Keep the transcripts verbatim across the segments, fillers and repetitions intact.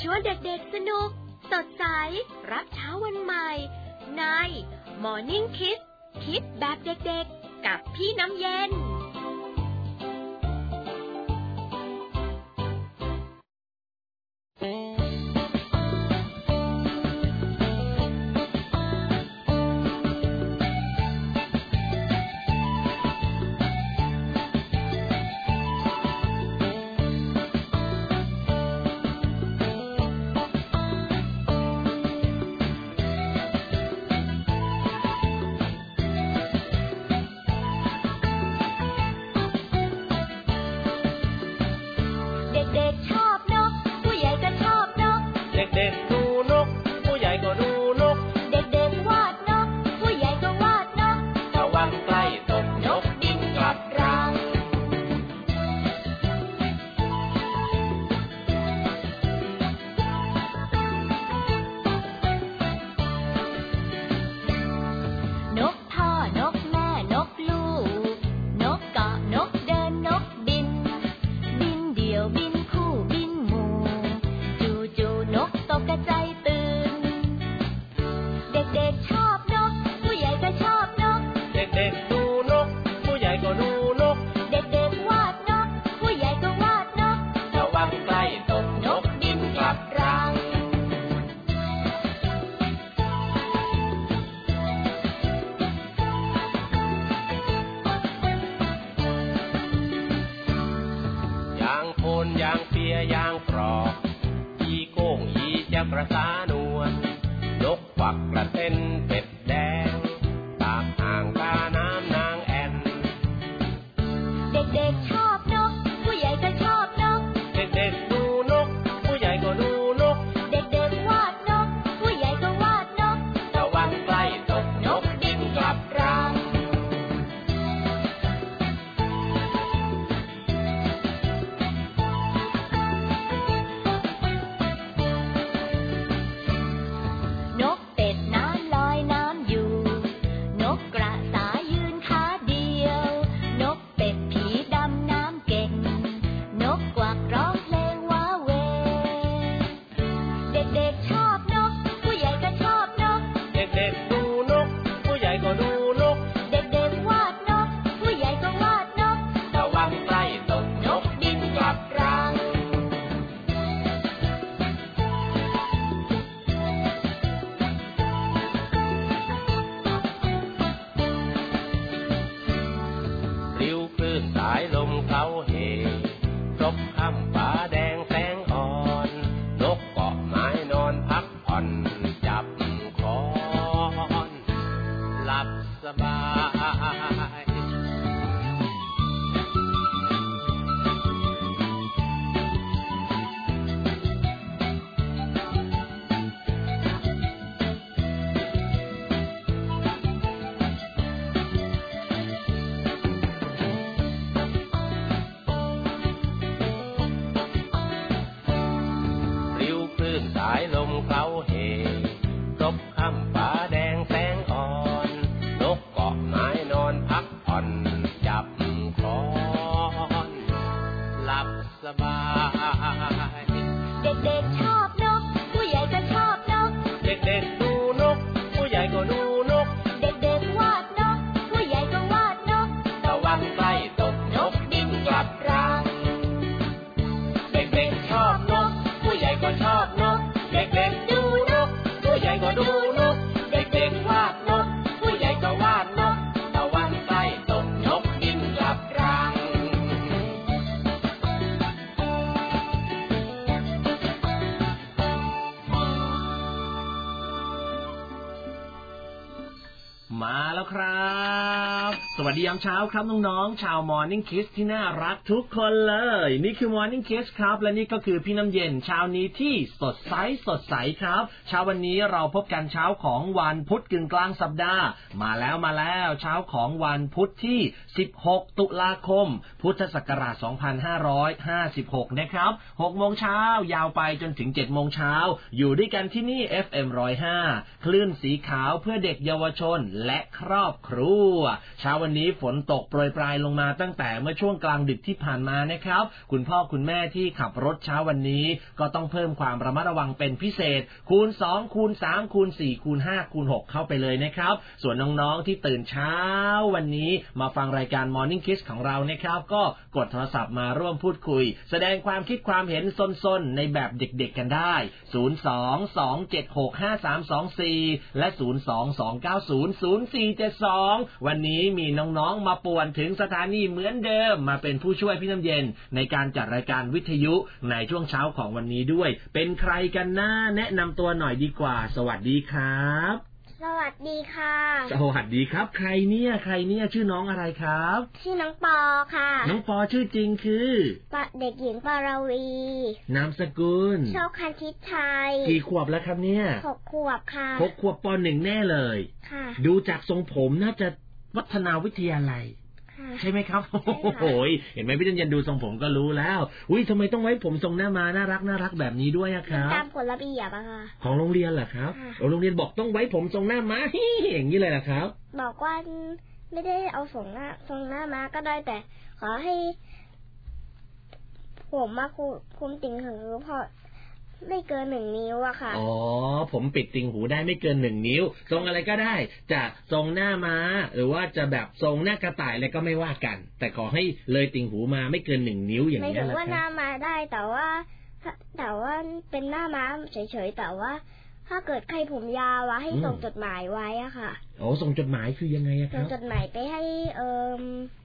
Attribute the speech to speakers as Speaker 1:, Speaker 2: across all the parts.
Speaker 1: ชวนเด็กๆสนุกสดใสรับเช้าวันใหม่ใน Morning Kids คิดแบบเด็กๆกับพี่น้ำเย็น
Speaker 2: สวัสดียามเช้าครับน้องๆชาว Morning Kids ที่น่ารักทุกคนเลยนี่คือ Morning Kids ครับและนี่ก็คือพี่น้ำเย็นเช้านี้ที่สดใสสดใสครับเช้าวันนี้เราพบกันเช้าของวันพุธกึ่งกลางสัปดาห์มาแล้วมาแล้วเช้าของวันพุธที่สิบหกตุลาคมพุทธศักราชสองพันห้าร้อยห้าสิบหกนะครับหกโมงเช้ายาวไปจนถึงเจ็ดโมงเช้าอยู่ด้วยกันที่นี่ เอฟ เอ็ม หนึ่งร้อยห้า คลื่นสีขาวเพื่อเด็กเยาวชนและครอบครัวเช้าวันวันนี้ฝนตกโปรยปลายลงมาตั้งแต่เมื่อช่วงกลางดึกที่ผ่านมานะครับคุณพ่อคุณแม่ที่ขับรถเช้าวันนี้ก็ต้องเพิ่มความระมัดระวังเป็นพิเศษคูณสองคูณสามคูณสี่คูณห้าคูณหกเข้าไปเลยนะครับส่วนน้องๆที่ตื่นเช้าวันนี้มาฟังรายการ Morning Kiss ของเรานะครับก็กดโทรศัพท์มาร่วมพูดคุยแสดงความคิดความเห็นซนๆในแบบเด็กๆกันได้ศูนย์ สอง สอง เจ็ด หก ห้า สาม สอง สี่และศูนย์ สอง สอง เก้า ศูนย์ ศูนย์ สี่ เจ็ด สองวันนี้มีน้องๆมาป่วนถึงสถานีเหมือนเดิมมาเป็นผู้ช่วยพี่น้ำเย็นในการจัดรายการวิทยุในช่วงเช้าของวันนี้ด้วยเป็นใครกันน่าแนะนำตัวหน่อยดีกว่าสวัสดีครับ
Speaker 3: สวัสดีค่ะ
Speaker 2: สวัสดีครับใครเนี่ยใครเนี่ยชื่อน้องอะไรครับ
Speaker 3: ชื่อน้องปอค่ะ
Speaker 2: น้องปอชื่อจริงคือ
Speaker 3: เด็กหญิงปารวี
Speaker 2: นามสกุล
Speaker 3: โชคคันทิชัย
Speaker 2: กี่ขวบแล้วครับเนี่ย
Speaker 3: หกขวบค่ะ
Speaker 2: หกขวบปหนึ่งแน่เลย
Speaker 3: ค่ะ
Speaker 2: ดูจากทรงผมน่าจะวัฒนาวิทยาลัยใช่ไหมครับโอ้ยเห็นไหมพี่ตันยันดูทรงผมก็รู้แล้วอุ้ยทำไมต้องไว้ผมทรงหน้ามาน่ารักน่ารักแบบนี้ด้วยอะครับ
Speaker 3: ตามกฎระเบียบอะค่ะ
Speaker 2: ของโรงเรียนเหรอครับโรงเรียนบอกต้องไว้ผมทรงหน้าม้าอย่างนี้เลยเหรอครับ
Speaker 3: บอกว่าไม่ได้เอาทรงหน้าทรงหน้าม้าก็ได้แต่ขอให้ผมมาคุมติ่งหูพอไม่เกินหนึ่งนิ้วอะค่ะ
Speaker 2: อ๋อผมปิดติ่งหูได้ไม่เกินหนึ่งนิ้วทรงอะไรก็ได้จะทรงหน้าม้าหรือว่าจะแบบทรงหน้ากระต่ายอะไรก็ไม่ว่ากันแต่ขอให้เลยติ่งหูมาไม่เกินหนึ่งนิ้วอย่างนี้แหละครับ
Speaker 3: ไม่ถึงว่าหน้าม้าได้แต่ว่าแต่ว่าเป็นหน้าม้าเฉยๆแต่ว่าถ้าเกิดใครผมยาวอะให้ส่งจดหมายไว้อะค่ะ
Speaker 2: อ๋อส่งจดหมายคือยังไงครับ
Speaker 3: ส่งจดหมายไปให้เอ่อ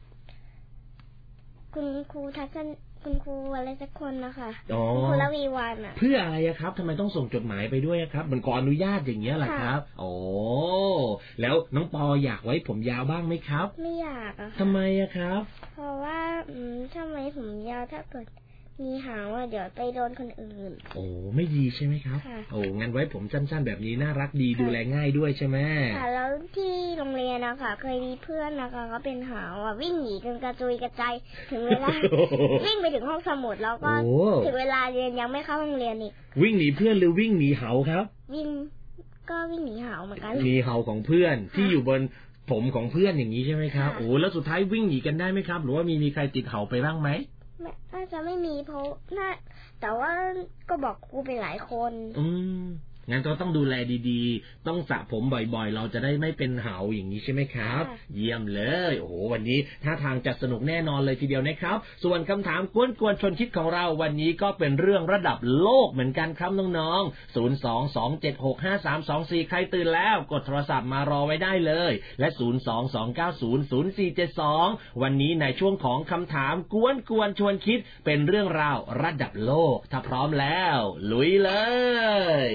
Speaker 3: คุณครูทัศนคุณครูอะไรสักคนนะคะคุณครูละวีวันอ่ะ
Speaker 2: เพื่ออะไรครับทำไมต้องส่งจดหมายไปด้วยครับมันขออนุญาตอย่างเงี้ยแหละครับโอ้แล้วน้องปออยากไว้ผมยาวบ้างไหมครับ
Speaker 3: ไม่อยากอะค่ะ
Speaker 2: ทำไมอะครับ
Speaker 3: เพราะว่าอืมทำไมผมยาวถ้าเกิดมีหางว่าเดี๋ยวไปโดนคนอื่น
Speaker 2: โอ้ไม่ดีใช่ไหมครับโอ้งั้นไว้ผมสั้นๆแบบนี้น่ารักดีดูแลง่ายด้วยใช่ไหม
Speaker 3: ค่ะแล้วที่โรงเรียนนะคะเคยมีเพื่อนนะคะเขาเป็นหางว่าวิ่งหนีกันกระจุยกระจายถึงเวลา วิ่งไปถึงห้องสมุดแล้วก็ถึงเวลาเรียนยังไม่เข้าห้องเรียนอีก
Speaker 2: วิ่งหนีเพื่อนหรือวิ่งหนีเหาครับ
Speaker 3: วิ่งก็วิ่งหนีเหาเหมือนกัน
Speaker 2: หนีเหาของเพื่อนที่อยู่บนผมของเพื่อนอย่างนี้ใช่ไหมครับโอ้แล้วสุดท้ายวิ่งหนีกันได้ไหมครับหรือว่ามีมีใครติดเหาไปบ้างไหม
Speaker 3: น่าจะไม่มีเพราะน่าแต่ว่าก็บอกครูไปหลายคน
Speaker 2: อืมงั้นก็ต้องดูแลดีๆต้องสระผมบ่อยๆเราจะได้ไม่เป็นเหาอย่างนี้ใช่ไหมครับเยี่ยมเลยโอ้โหวันนี้ท่าทางจะสนุกแน่นอนเลยทีเดียวนะครับส่วนคำถามกวนๆชวนคิดของเราวันนี้ก็เป็นเรื่องระดับโลกเหมือนกันครับน้องๆศูนย์ สอง สอง เจ็ด หก ห้า สาม สอง สี่ใครตื่นแล้วกดโทรศัพท์มารอไว้ได้เลยและศูนย์ สอง สอง เก้า ศูนย์ ศูนย์ สี่ เจ็ด สองวันนี้ในช่วงของคำถามกวนๆชวนคิดเป็นเรื่องราวระดับโลกถ้าพร้อมแล้วลุยเลย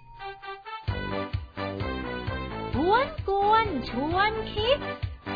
Speaker 1: กวนกวนชวนคิด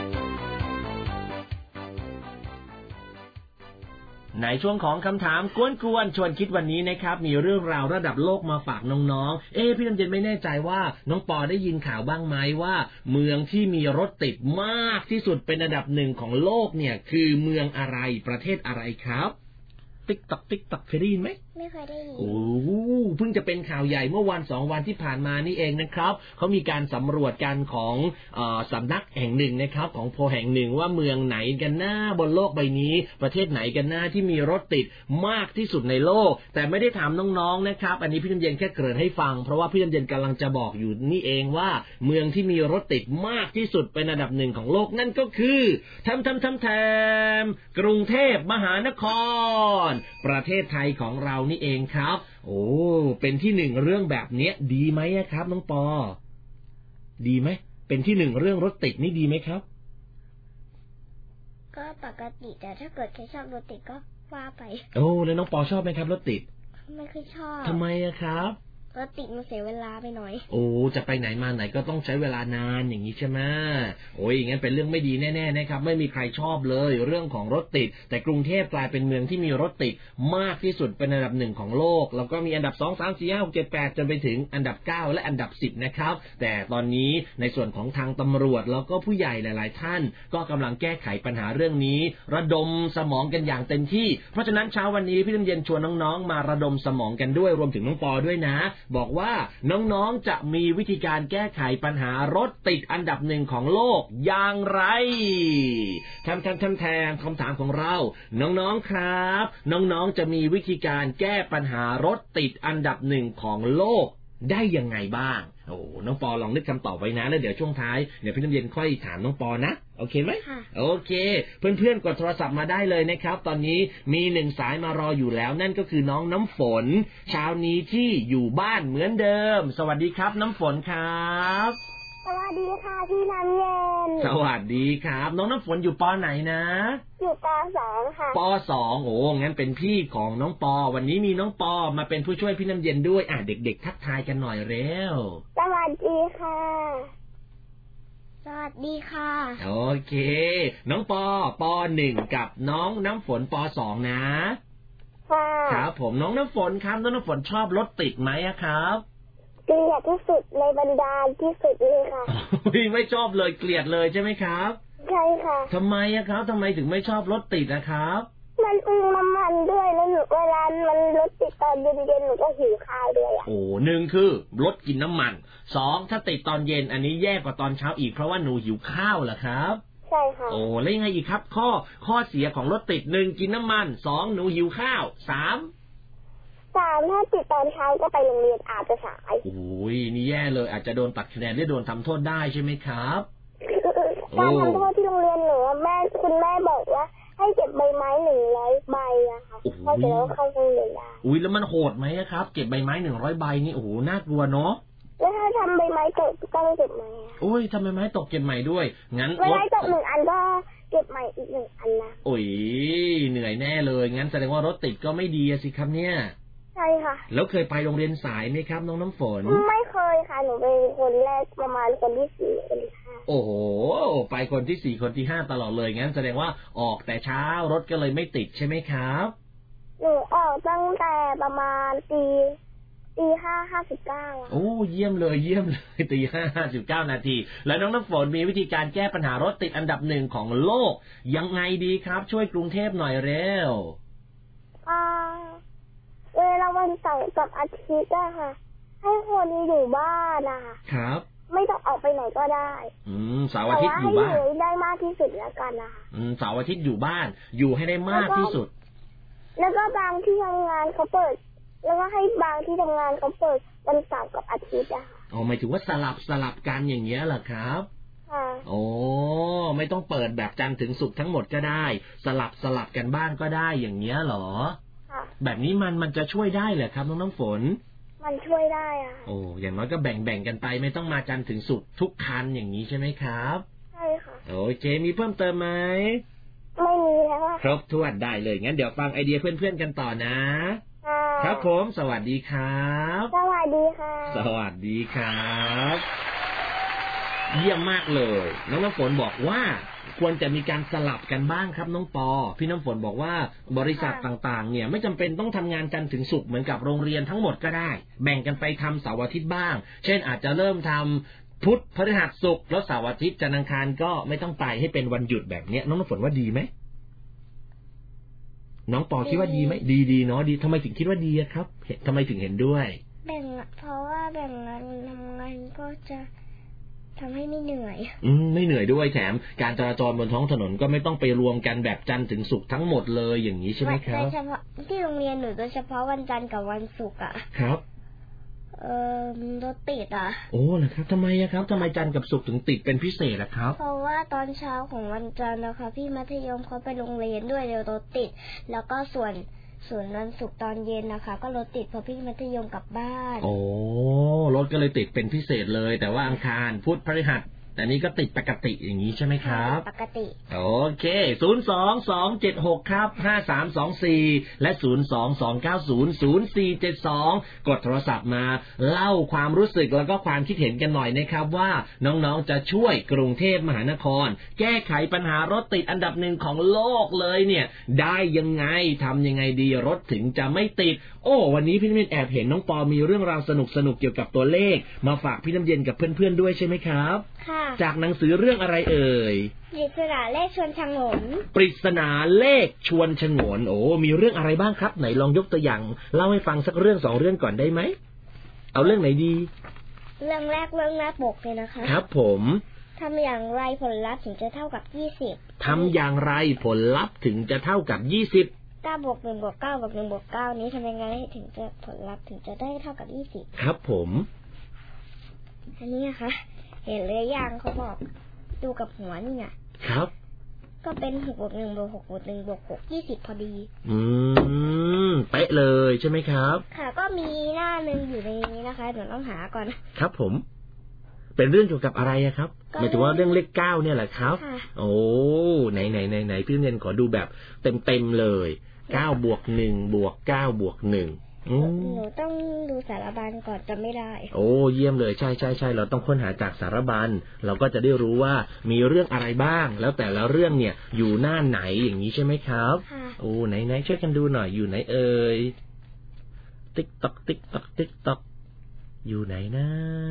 Speaker 2: ในช่วงของคำถามกวนๆชวนคิดวันนี้นะครับมีเรื่องราวระดับโลกมาฝากน้องๆเอ๊ะพี่น้ำเย็นไม่แน่ใจว่าน้องปอได้ยินข่าวบ้างไหมว่าเมืองที่มีรถติดมากที่สุดเป็นอันดับหนึ่งของโลกเนี่ยคือเมืองอะไรประเทศอะไรครับติ๊กตักติ๊กตักเคยได้ยินไหม
Speaker 3: ไม่เคยได้ยิน
Speaker 2: โอ้เพิ่งจะเป็นข่าวใหญ่เมื่อวันสองวันที่ผ่านมานี่เองนะครับเขามีการสำรวจกันของเอ่อสำนักแห่งหนึ่งนะครับของโพลแห่งหนึ่งว่าเมืองไหนกันหน้าบนโลกใบนี้ประเทศไหนกันหน้าที่มีรถติดมากที่สุดในโลกแต่ไม่ได้ถามน้องๆนะครับอันนี้พี่น้ำเย็นแค่เกริ่นให้ฟังเพราะว่าพี่น้ำเย็นกำลังจะบอกอยู่นี่เองว่าเมืองที่มีรถติดมากที่สุดเป็นอันดับหนึ่งของโลกนั่นก็คือทำทำทำแทมกรุงเทพมหานครประเทศไทยของเรานี่เองครับโอ้เป็นที่หนึ่งเรื่องแบบนี้ดีไหมครับน้องปอดีไหมเป็นที่หนึ่งเรื่องรถติดนี่ดีไหมครับ
Speaker 3: ก็ปกติแต่ถ้าเกิดใครชอบรถติดก็ว่าไป
Speaker 2: โอ้แล้วน้องปอชอบไหมครับรถติด
Speaker 3: ไม่ค่อยชอบ
Speaker 2: ทำไมอะครับ
Speaker 3: รถติดมันเสียเวลาไปหน่อย
Speaker 2: โอ้จะไปไหนมาไหนก็ต้องใช้เวลานานอย่างนี้ใช่ไหมโอ้ยอย่างนั้นเป็นเรื่องไม่ดีแน่ๆนะครับไม่มีใครชอบเลยเรื่องของรถติดแต่กรุงเทพกลายเป็นเมืองที่มีรถติดมากที่สุดเป็นอันดับหนึ่งของโลกแล้วก็มีอันดับสอง สาม สี่ ห้า หก เจ็ด แปดจนไปถึงอันดับเก้าและอันดับสิบนะครับแต่ตอนนี้ในส่วนของทางตำรวจแล้วก็ผู้ใหญ่หลายๆท่านก็กำลังแก้ไขปัญหาเรื่องนี้ระดมสมองกันอย่างเต็มที่เพราะฉะนั้นเช้าวันนี้พี่น้ำเย็นชวนน้องๆมาระดมสมองกันด้วยรวมถึงน้องปอด้วยนะบอกว่าน้องๆจะมีวิธีการแก้ไขปัญหารถติดอันดับหนึ่งของโลกอย่างไรแทมแทมแทมแทมคำถามของเราน้องๆครับน้องๆจะมีวิธีการแก้ปัญหารถติดอันดับหนึ่งของโลกได้ยังไงบ้างโอ้น้องปอลองนึกคำตอบไว้นะแล้วเดี๋ยวช่วงท้ายเดี๋ยวพี่น้ำเย็นค่อยถามน้องปอนะโอเคไหมโอเคเพื่อนๆกดโทรศัพท์มาได้เลยนะครับตอนนี้มีหนึ่งสายมารออยู่แล้วนั่นก็คือน้องน้ำฝนเช้านี้ที่อยู่บ้านเหมือนเดิมสวัสดีครับน้ำฝนครับ
Speaker 3: สวัสดีค่ะพี่น้ำเย็น
Speaker 2: สวัสดีครับน้องน้ำฝนอยู่ป.ไหนนะ
Speaker 3: อยู่ป.สองค่ะ
Speaker 2: ป.สองโอ้งั้นเป็นพี่ของน้องปอวันนี้มีน้องปอมาเป็นผู้ช่วยพี่น้ำเย็นด้วยอ่ะเด็กๆทักทายกันหน่อยเร็ว
Speaker 3: สวัสดีค่ะสวัสดีค่ะ
Speaker 2: โอเคน้องปอป.หนึ่งกับน้องน้ำฝนป.สองนะ
Speaker 3: ค่ะ
Speaker 2: ครับผมน้องน้ำฝนครับน้องน้ำฝนชอบรถติดไหมครับ
Speaker 3: เกลียดที่สุดในบรรดาที่สุดเลยค่ะ
Speaker 2: ไม่ชอบเลยเกลียดเลยใช่ไหมครับ
Speaker 3: ใช่ค่ะ
Speaker 2: ทำไมอะครับทำไมถึงไม่ชอบรถติดนะครับ
Speaker 3: มันอึ้งน้ำมันด้วยแล้วหนูเวลามันรถติดตอนเย็นๆหนูก็หิวข้าวด้วยอะ
Speaker 2: โอ้หนึ่งคือรถกินน้ำมันสองถ้าติดตอนเย็นอันนี้แย่กว่าตอนเช้าอีกเพราะว่าหนูหิวข้าวเหรอครับ
Speaker 3: ใช่ค่ะ
Speaker 2: โอ้แล้วยังไงอีกครับข้อข้อเสียของรถติดหนึ่งกินน้ำมันสองหนูหิวข้าวสาม
Speaker 3: สามถ้าติดตอนเช้าก็ไปโรงเรียนอาจจะสาย
Speaker 2: โอ้ยนี่แย่เลยอาจจะโดนตัดคะแนนหรือโดนทำโทษได้ใช่ไหมครับ
Speaker 3: การทำโทษที่โรงเรียนหนูแม่คุณแม่บอกว่าให้เก็บใบไม้หนึ่งร้อยใบอะค่ะพอเสร็จแล้วเข้าโรงเรียนได้
Speaker 2: อุ้ยแล้วมันโหดไหมครับเก็บใบไม้หนึ่งร้อยใบนี่โอ้โหน่ากลัวเนาะ
Speaker 3: แล้วถ้าทำใบไม้ตกต้องเก็บใหม่
Speaker 2: โอ้ยทำใบไม้ตกเก็บใหม่ด้วยงั้น
Speaker 3: ใบไม้ตกหนึ่งอันก็เก็บใหม่อีกหนึ่งอันนะ
Speaker 2: โอ้ยเหนื่อยแน่เลยงั้นแสดงว่ารถติดก็ไม่ดีสิครับเนี่ย
Speaker 3: ใช่ค่ะ
Speaker 2: แล้วเคยไปโรงเรียนสายไหมครับน้องน้ำฝน
Speaker 3: ไม่เคยค่ะหนูเป็นคนแรกประมาณคนที่สี่คนที่ห้า
Speaker 2: โอ้โหไปคนที่สี่คนที่ห้าตลอดเลยงั้นแสดงว่าออกแต่เช้ารถก็เลยไม่ติดใช่ไหมครับ
Speaker 3: หนูออกตั้งแต่ประมาณตีตีห้าห้าสิบเก้า
Speaker 2: โอ้เยี่ยมเลยเยี่ยมเลยตีห้าห้าสิบเก้านาทีแล้วน้องน้ำฝนมีวิธีการแก้ปัญหารถติดอันดับหนึ่งของโลกยังไงดีครับช่วยกรุงเทพหน่อยเร็ว
Speaker 3: อ่าเวลาวันเสาร์กับอาทิตย์อะค่ะให้คนอยู่บ้านนะคะ
Speaker 2: ครับ
Speaker 3: ไม่ต้องออกไปไหนก็ได้
Speaker 2: อืมเสาร์อาทิตย์อยู่บ้าน
Speaker 3: ให้อยู่ได้มากที่สุดแล้วกันนะคะ
Speaker 2: อืมเสาร์อาทิตย์อยู่บ้านอยู่ให้ได้มากที่สุด
Speaker 3: แล้วก็บางที่ทำงานเขาเปิดแล้วก็ให้บางที่ทำงานเขาเปิดวันเสาร์กับอาทิตย์อะค่ะ
Speaker 2: อ๋อหมายถึงว่าสลับสลับกันอย่างเงี้ยเหรอครับ
Speaker 3: ค่ะ
Speaker 2: โอ้ไม่ต้องเปิดแบบจันทร์ถึงศุกร์ทั้งหมดก็ได้สลับสลับกันบ้างก็ได้อย่างเงี้ยเหรอแบบนี้มันมันจะช่วยได้เหรอครับน้องน้ำฝน
Speaker 3: มันช่วยได้อ่ะ
Speaker 2: โอ้อย่างน้อยก็แบ่งแบ่งกันไปไม่ต้องมาจันทร์ถึงศุกร์ทุกคันอย่างนี้ใช่ไหมครับ
Speaker 3: ใช่ค่ะ
Speaker 2: โอเคมีเพิ่มเติมไหม
Speaker 3: ไม่มีแล้ว
Speaker 2: ครบถ้วนได้เลยงั้นเดี๋ยวฟังไอเดียเพื่อนๆกันต่อนะครับผมสวัสดีครับ
Speaker 3: สวัสดีค่ะ
Speaker 2: สวัสดีครับเยี่ยมมากเลยน้องน้ำฝนบอกว่าควรจะมีการสลับกันบ้างครับน้องปอพี่น้ำฝนบอกว่าบริษัทต่างๆเนี่ยไม่จำเป็นต้องทำงานจันทร์ถึงศุกร์เหมือนกับโรงเรียนทั้งหมดก็ได้แบ่งกันไปทำเสาร์อาทิตย์บ้างเช่นอาจจะเริ่มทำพุธพฤหัสศุกร์แล้วเสาร์อาทิตย์จันทร์อังคารก็ไม่ต้องไปให้เป็นวันหยุดแบบนี้น้องน้ำฝนว่าดีไหมน้องปอคิดว่าดีไหมดีดีเนาะดีทำไมถึงคิดว่าดีครับทำไมถึงเห็นด้วย
Speaker 3: แบ่งเพราะว่าแบ่งงานทำงานก็จะทำให้ไม่เหนื่อย
Speaker 2: อืมไม่เหนื่อยด้วยแถมการจราจรบนท้องถนนก็ไม่ต้องไปรวมกันแบบจันทร์ถึงศุกร์ทั้งหมดเลยอย่างนี้ใช่ไหมครับโดย
Speaker 3: เฉพาะที่โรงเรียนหนูโดยเฉพาะวันจันทร์กับวันศุกร์อ่ะ
Speaker 2: ครับ
Speaker 3: เออรถติดอ่ะ
Speaker 2: โอ้เหรอครับทำไมอะครับทำไมจันทร์กับศุกร์ถึงติดเป็นพิเศษล่ะครับ
Speaker 3: เพราะว่าตอนเช้าของวันจันทร์นะคะพี่มัธยมเขาไปโรงเรียนด้วยเดี๋ยวรถติดแล้วก็ส่วนส่วนวันศุกร์ตอนเย็นนะคะก็รถติดเพราะพี่มัธยมกลับบ้าน
Speaker 2: โอ้รถก็เลยติดเป็นพิเศษเลยแต่ว่าอังคารพุธพฤหัสแต่นี้ก็ติดปกติอย่างนี้ใช่ไหมครับ
Speaker 3: ปกติ
Speaker 2: โอเคศูนย์ สอง สอง เจ็ด หกครับห้า สาม สอง สี่และศูนย์ สอง สอง เก้า ศูนย์ ศูนย์ สี่ เจ็ด สองกดโทรศัพท์มาเล่าความรู้สึกแล้วก็ความคิดเห็นกันหน่อยนะครับว่าน้องๆจะช่วยกรุงเทพมหานครแก้ไขปัญหารถติดอันดับหนึ่งของโลกเลยเนี่ยได้ยังไงทำยังไงดีรถถึงจะไม่ติดโอ้วันนี้พี่น้ำเย็นแอบเห็นน้องปอมีเรื่องราวสนุกๆเกี่ยวกับตัวเลขมาฝากพี่น้ำเย็นกับเพื่อนๆด้วยใช่ไหมครับ
Speaker 3: ค่ะ
Speaker 2: จากหนังสือเรื่องอะไรเอ่ย
Speaker 3: ปริศนาเลขชวนฉงน
Speaker 2: ปริศนาเลขชวนฉงนโอ้มีเรื่องอะไรบ้างครับไหนลองยกตัวอย่างเล่าให้ฟังสักเรื่องสองเรื่องก่อนได้ไหมเอาเรื่องไหนดี
Speaker 3: เรื่องแรกเรื่องหน้าปกเลยนะคะ
Speaker 2: ครับผม
Speaker 3: ทำอย่างไรผลลัพธ์ถึงจะเท่ากับยี่สิบ
Speaker 2: ทำอย่างไรผลลัพธ์ถึงจะเท่ากับยี่สิบ
Speaker 3: เก้าบวกหนึ่งบวกเก้าบวกหนึ่งบวกเก้านี้ทำยังไงถึงจะผลลัพธ์ถึงจะได้เท่ากับยี่สิบ
Speaker 2: ครับผม
Speaker 3: อันนี้นะคะเห็นเลยยังเขาบอกดูกับหัวนี่ไง
Speaker 2: ครับ
Speaker 3: ก็เป็นหกบวกหนึ่งบวกหกบวกหนึ่งบวกหกยี่สิบพอดี
Speaker 2: อืมเป๊ะเลยใช่ไหมครับ
Speaker 3: ค่ะก็มีหน้าหนึ่งอยู่ในนี้นะคะเดี๋ยวต้องหาก่อน
Speaker 2: ครับผมเป็นเรื่องเกี่ยวกับอะไรอะครับหมายถึงว่าเรื่องเลขเก้าเนี่ยแหละครับโอ้ไหนไหนไหนไหนพี่เรียนขอดูแบบเต็มเต็มเลยเก้าบวกหนึ่งบวกเก้าบวกหนึ่ง
Speaker 3: หนูต้องดูสารบัญก่อนจำไม่ได้
Speaker 2: โอ้เยี่ยมเลยใช่ใช่ใช่เราต้องค้นหาจากสารบัญเราก็จะได้รู้ว่ามีเรื่องอะไรบ้างแล้วแต่ละเรื่องเนี่ยอยู่หน้าไหนอย่างนี้ใช่ไหมครับโอ้ไหนไหนช่วยกันดูหน่อยอยู่ไหนเอ่ยติ๊กต๊อกติ๊กต๊อกติ๊กต๊อกอยู่ไหนนะ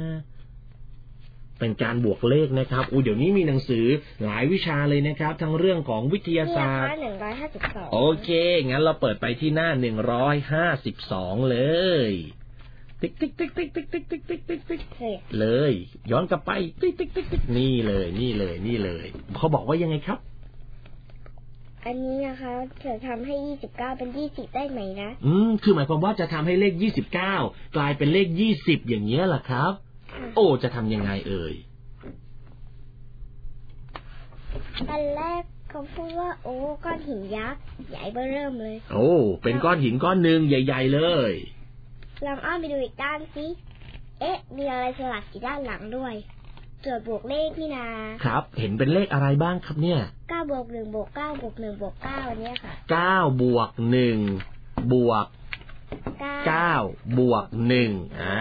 Speaker 2: เป็นการบวกเลขนะครับอู้เดี๋ยวนี้มีหนังสือหลายวิชาเลยนะครับทั้งเรื่องของวิทยาศาสตร์
Speaker 3: หนึ่งร้อยห้าสิบสอง
Speaker 2: โอเคงั้นเราเปิดไปที่หน้าหนึ่งร้อยห้าสิบสองเลยติ๊กติ๊กติ๊กติ๊กติ๊กติ๊กติ๊กติ๊กติ๊กติ๊กเลยย้อนกลับไปติ๊กติ๊กติ๊กติ๊กนี่เลยนี่เลยนี่เลยเขาบอกว่ายังไงครับ
Speaker 3: อันนี้นะคะจะทำให้ยี่สิบเก้าเป็นยี่สิบได้ไหมนะ
Speaker 2: อืมคือหมายความว่าจะทำให้เลขยี่สิบเก้ากลายเป็นเลขยี่สิบอย่างเงี้ยเหรอครับโอ้จะทำยังไงเอ่ย
Speaker 3: ตอนแรกเขาพูดว่าโอ้ก้อนหินยักษ์ใหญ่เบ้อเริ่มเลย
Speaker 2: โอ้เป็นก้อนหินก้อนหนึ่งใหญ่ๆเลย
Speaker 3: ลองอ้อมไปดูอีกด้านสิเอ๊ะมีอะไรสลักอยู่ด้านหลังด้วยตรวจบวกเลขนี่นา
Speaker 2: ครับเห็นเป็นเลขอะไรบ้างครับเนี่ย
Speaker 3: เก้าบวกหนึ่งบวกเก้าบวกหนึ่งบวกเก้าอันนี้ค่ะ
Speaker 2: เก้าบวกหนึ่งบวกเก้าบวกหนึ่งอ่า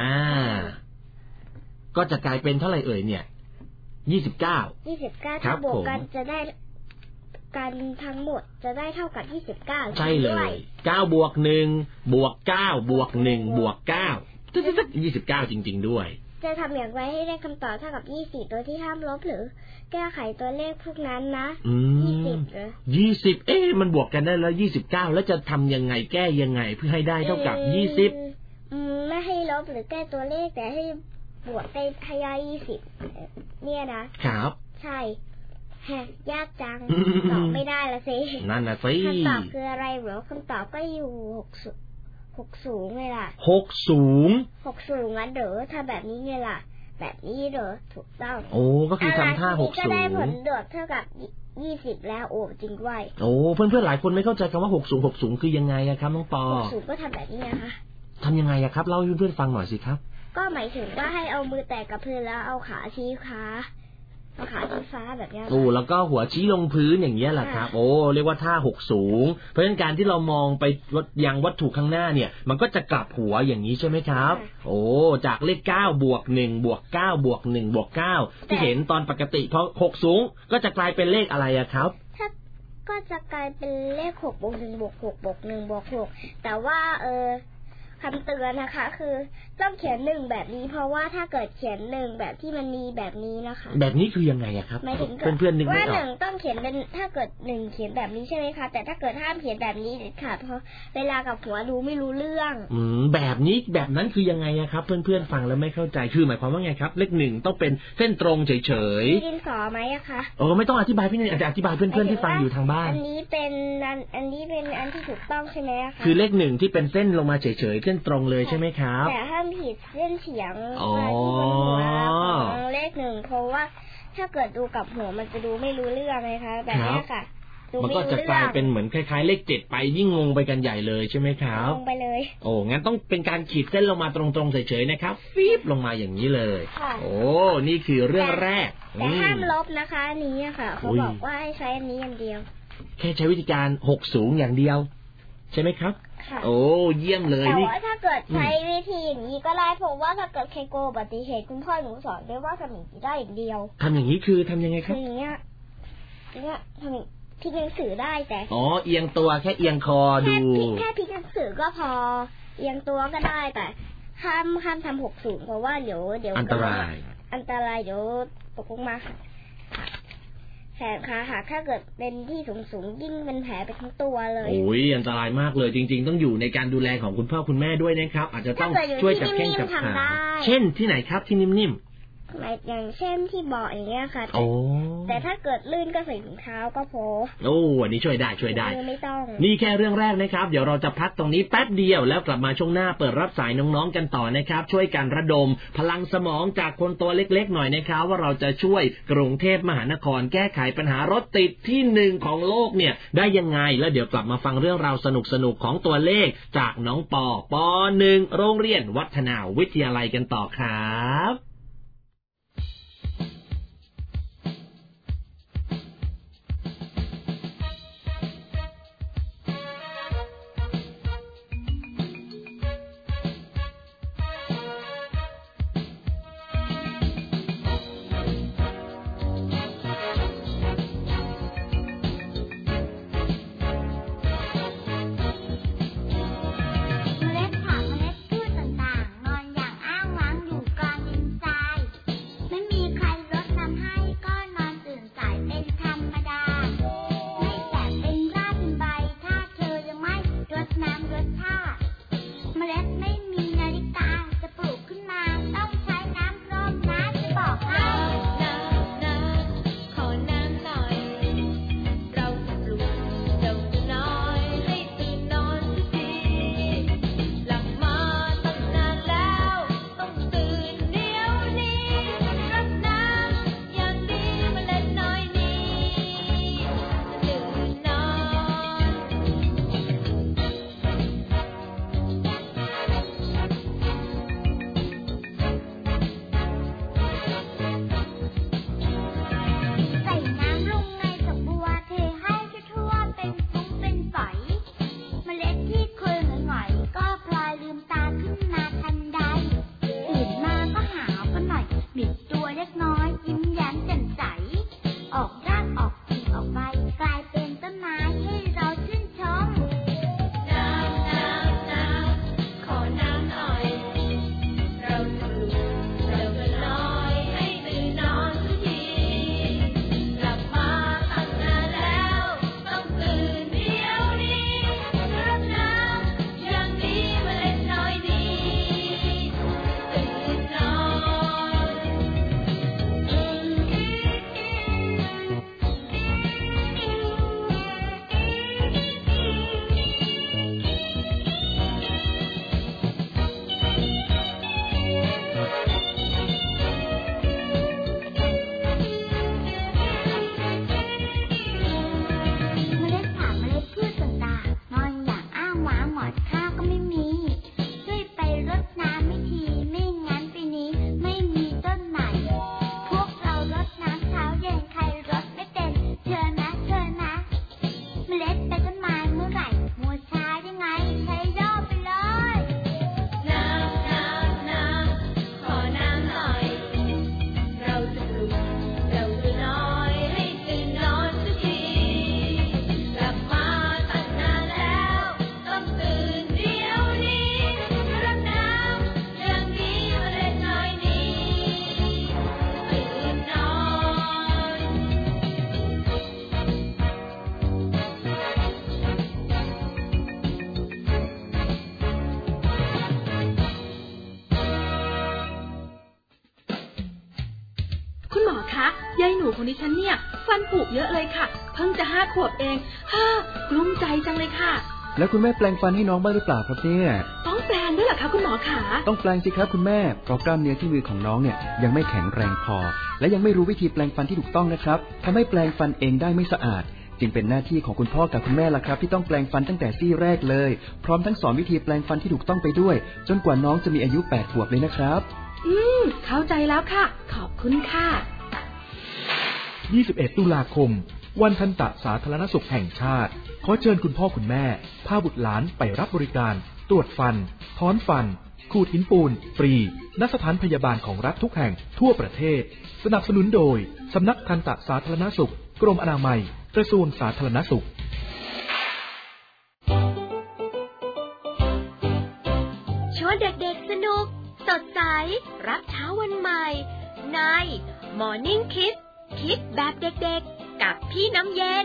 Speaker 2: ก็จะกลายเป็นเท่าไหร่เอ่ยเนี่ยยี่สิบเก้า
Speaker 3: ยี่สิบเก้าถ้าบวกกันจะได้กันทั้งหมดจะได้เท่ากับยี่สิบเก้า
Speaker 2: ใช่เลยเก้าบวกหนึ่งบวกเก้าบวกหนึ่งบวกเก้ายี่สิบเก้าจริงๆด้วย
Speaker 3: จะทำอย่างไรให้ได้คำตอบเท่ากับยี่สิบโดยที่ห้ามลบหรือแก้ไขตัวเลขพวกนั้นนะยี่สิบเหรอ
Speaker 2: ยี่สิบเอ๊ะมันบวกกันได้แล้วยี่สิบเก้าแล้วจะทำยังไงแก้ยังไงเพื่อให้ได้เท่ากับยี่สิบ
Speaker 3: ไม่ให้ลบหรือแก้ตัวเลขแต่ให้บวกได้ให้ได้ยี่สิบเนี่ยนะครับใช่แฮะยากจังตอบไม่ได้ละสิ
Speaker 2: นั่นนะสิ
Speaker 3: คำตอบคืออะไรเหรอคำตอบก็อยู่หกสุหกสูงไงล่ะ
Speaker 2: หกสูง
Speaker 3: หกสูงงั้นเด้อถ้าแบบนี้ไงล่ะแบบนี้เด้อถูกต้อง
Speaker 2: โอ้ก็คือทำท่าหกสูงก็
Speaker 3: ได้ผลโดดเท่ากับยี่สิบแล้วโอ้จริงด้วย
Speaker 2: โอ้เพื่อนๆหลายคนไม่เข้าใจคำว่าหกสูงหกสูงคือยังไงอะครับน้องปอ
Speaker 3: หกสูงก็ทำแบบนี้นะคะ
Speaker 2: ทำยังไงอะครับเล่าให้เพื่อนๆฟังหน่อยสิครับ
Speaker 3: ก็หมายถึงว่าให้เอามือแตะกับพื้นแล้วเอาขาชี้ขาเอาขาชี้ฟ้าแบบนี้
Speaker 2: โอ้แล้วก็หัวชี้ลงพื้นอย่างเงี้ยแหละครับโอ้เรียกว่าท่าหกสูงเพราะฉะนั้นการที่เรามองไปยังวัตถุข้างหน้าเนี่ยมันก็จะกลับหัวอย่างนี้ใช่ไหมครับโอ้จากเลขเก้าบวกหนึ่งบวกเก้าบวกหนึ่งบวกเก้าที่เห็นตอนปกติพอหกสูงก็จะกลายเป็นเลขอะไรอะครับ
Speaker 3: ก็จะกลายเป็นเลขหกบวกหนึ่งบวกหกบวกหนึ่งบวกหกแต่ว่าเออคำเตือนนะคะคือต้องเขียนหนึ่งแบบนี้เพราะว่าถ้าเกิดเขียนหนึ่งแบบที่มันมีแบบนี้นะคะ
Speaker 2: แบบนี้คือยังไงอะครับ
Speaker 3: หมายถึง
Speaker 2: เพื่อนๆนึกไม่ออก
Speaker 3: ว่าหนึ่งต้องเขียนเป็นถ้าเกิดหนึ่งเขียนแบบนี้ใช่ไหมคะแต่ถ้าเกิดห้ามเขียนแบบนี้ค่ะเพราะเวลากับหัวดูไม่รู้เรื่อง
Speaker 2: อืมแบบนี้แบบนั้นคือยังไงอะครับเพื่อนๆฟังแล้วไม่เข้าใจคือหมายความว่าไงครับเลขหนึ่งต้องเป็นเส้นตรงเฉย
Speaker 3: ๆมีดินสอไหมอะคะ
Speaker 2: เออไม่ต้องอธิบายพี่เนี่ยอาจจะอธิบายเพื่อนๆที่ฟังอยู่ทางบ้าน
Speaker 3: อันนี้เป็นอันอันนี้เป็นอันที่ถูกต้องใช่ไหมคะ
Speaker 2: คือเลขหนึ่งที่เป็นเส้นลงมาเฉยๆเส้นตรงเลยใช่ไหมครับ
Speaker 3: แต่ห้ามผิดเส้นเฉียงมาที่บนหัวของเลขหนึ่งเพราะว่าถ้าเกิดดูกับหัวมันจะดูไม่รู้เรื่องเลยคะแบบนี้ค่ะ
Speaker 2: มันก็จะกลายเป็นเหมือนคล้ายๆเลขเจ็ดไปยิ่งงงไปกันใหญ่เลยใช่ไหมครับ
Speaker 3: งงไปเลย
Speaker 2: โอ้งั้นต้องเป็นการขีดเส้นลงมาตรงๆเฉยๆนะครับฟีบลงมาอย่างนี้เลยโอ้นี่คือเรื่องแรก
Speaker 3: แต่ห้ามลบนะคะนี้ค่ะเขาบอกว่าให้ใช้อันนี้อย่างเดียว
Speaker 2: แค่ใช้วิธีการหกสูงอย่างเดียวใช่ไหมครับโอ้เยี่ยมเลย
Speaker 3: แต่ว่าถ้าเกิดใช้วิธีอย่างนี้ก็ได้เพราะว่าถ้าเกิดเคโกอุบัติเหตุคุณพ่อหนูสอนด้วยว่าทำอย่างนี้ได้อย่างเดียว
Speaker 2: ทำอย่างนี้คือทำยังไงครับ
Speaker 3: อย่างเงี้ยอย่างเงี้ยทำพลิกหนังสือได้แต่
Speaker 2: อ๋อเอียงตัวแค่เอียงคอดู
Speaker 3: แค่พลิกหนังสือก็พอเอียงตัวก็ได้แต่ห้ามห้ามทำหกสูงเพราะว่าเดี๋ยวเดี๋ยว
Speaker 2: อันตราย
Speaker 3: อันตรายเดี๋ยวตกลงมาเสแขนขาหักถ้าเกิดเป็นที่สูงๆยิ่งเป็นแผลไปทั้งตัวเลย
Speaker 2: โอ้ยอันตรายมากเลยจริงๆต้องอยู่ในการดูแลของคุณพ่อคุณแม่ด้วยนะครับอาจจะต้องช่วยจับแข้งจับขาเช่นที่ไหนครับที่นิ่มๆ
Speaker 3: อย่างเช่นที่เบาะอย่างเงี้ยค่ะแต่ถ้าเกิดลื่นก็ใส่ถุงเท้าก็พอ
Speaker 2: โอ้อันนี้ช่วยได้ช่วยได้
Speaker 3: ไม่ต้อง
Speaker 2: นี่แค่เรื่องแรกนะครับเดี๋ยวเราจะพักตรงนี้แป๊บเดียวแล้วกลับมาช่วงหน้าเปิดรับสายน้องๆกันต่อนะครับช่วยกันระดมพลังสมองจากคนตัวเล็กๆหน่อยนะครับว่าเราจะช่วยกรุงเทพมหานครแก้ไขปัญหารถติดที่หนึ่งของโลกเนี่ยได้ยังไงแล้วเดี๋ยวกลับมาฟังเรื่องราวสนุกๆของตัวเลขจากน้องปอปอหนึ่งโรงเรียนวัฒนาวิทยาลัยกันต่อครับ
Speaker 4: ยายหนูของดิฉันเนี่ยฟันผุเยอะเลยค่ะเพิ่งจะห้าขวบเองฮ่ากลุ้มใจจังเลยค่ะ
Speaker 5: แล้วคุณแม่แปลงฟันให้น้องบ้างหรือเปล่าครับเนี่ย
Speaker 4: ต้องแปลงด้วยเหรอคะคุณหมอขา
Speaker 5: ต้องแปลงสิครับคุณแม่เพราะกล้ามเนื้อที่มือของน้องเนี่ยยังไม่แข็งแรงพอและยังไม่รู้วิธีแปลงฟันที่ถูกต้องนะครับทำให้แปลงฟันเองได้ไม่สะอาดจึงเป็นหน้าที่ของคุณพ่อกับคุณแม่ล่ะครับที่ต้องแปลงฟันตั้งแต่ซี่แรกเลยพร้อมทั้งสอนวิธีแปลงฟันที่ถูกต้องไปด้วยจนกว่าน้องจะมีอายุแปดขวบเลยนะครับ
Speaker 4: อืมเข้าใจแล้วค่ะขอบคุณค่ะ
Speaker 6: ยี่สิบเอ็ดตุลาคมวันทันตสาธารณสุขแห่งชาติขอเชิญคุณพ่อคุณแม่พาบุตรหลานไปรับบริการตรวจฟันถอนฟันขูดหินปูนฟรีณสถานพยาบาลของรัฐทุกแห่งทั่วประเทศสนับสนุนโดยสำนักทันตสาธารณสุขกรมอนามัยกระทรวงสาธารณสุข
Speaker 1: ชวนเด็กๆสนุกสดใสรับเช้าวันใหม่ใน Morning Kids คิดแบบเด็กๆกับพี่น้ำเย็น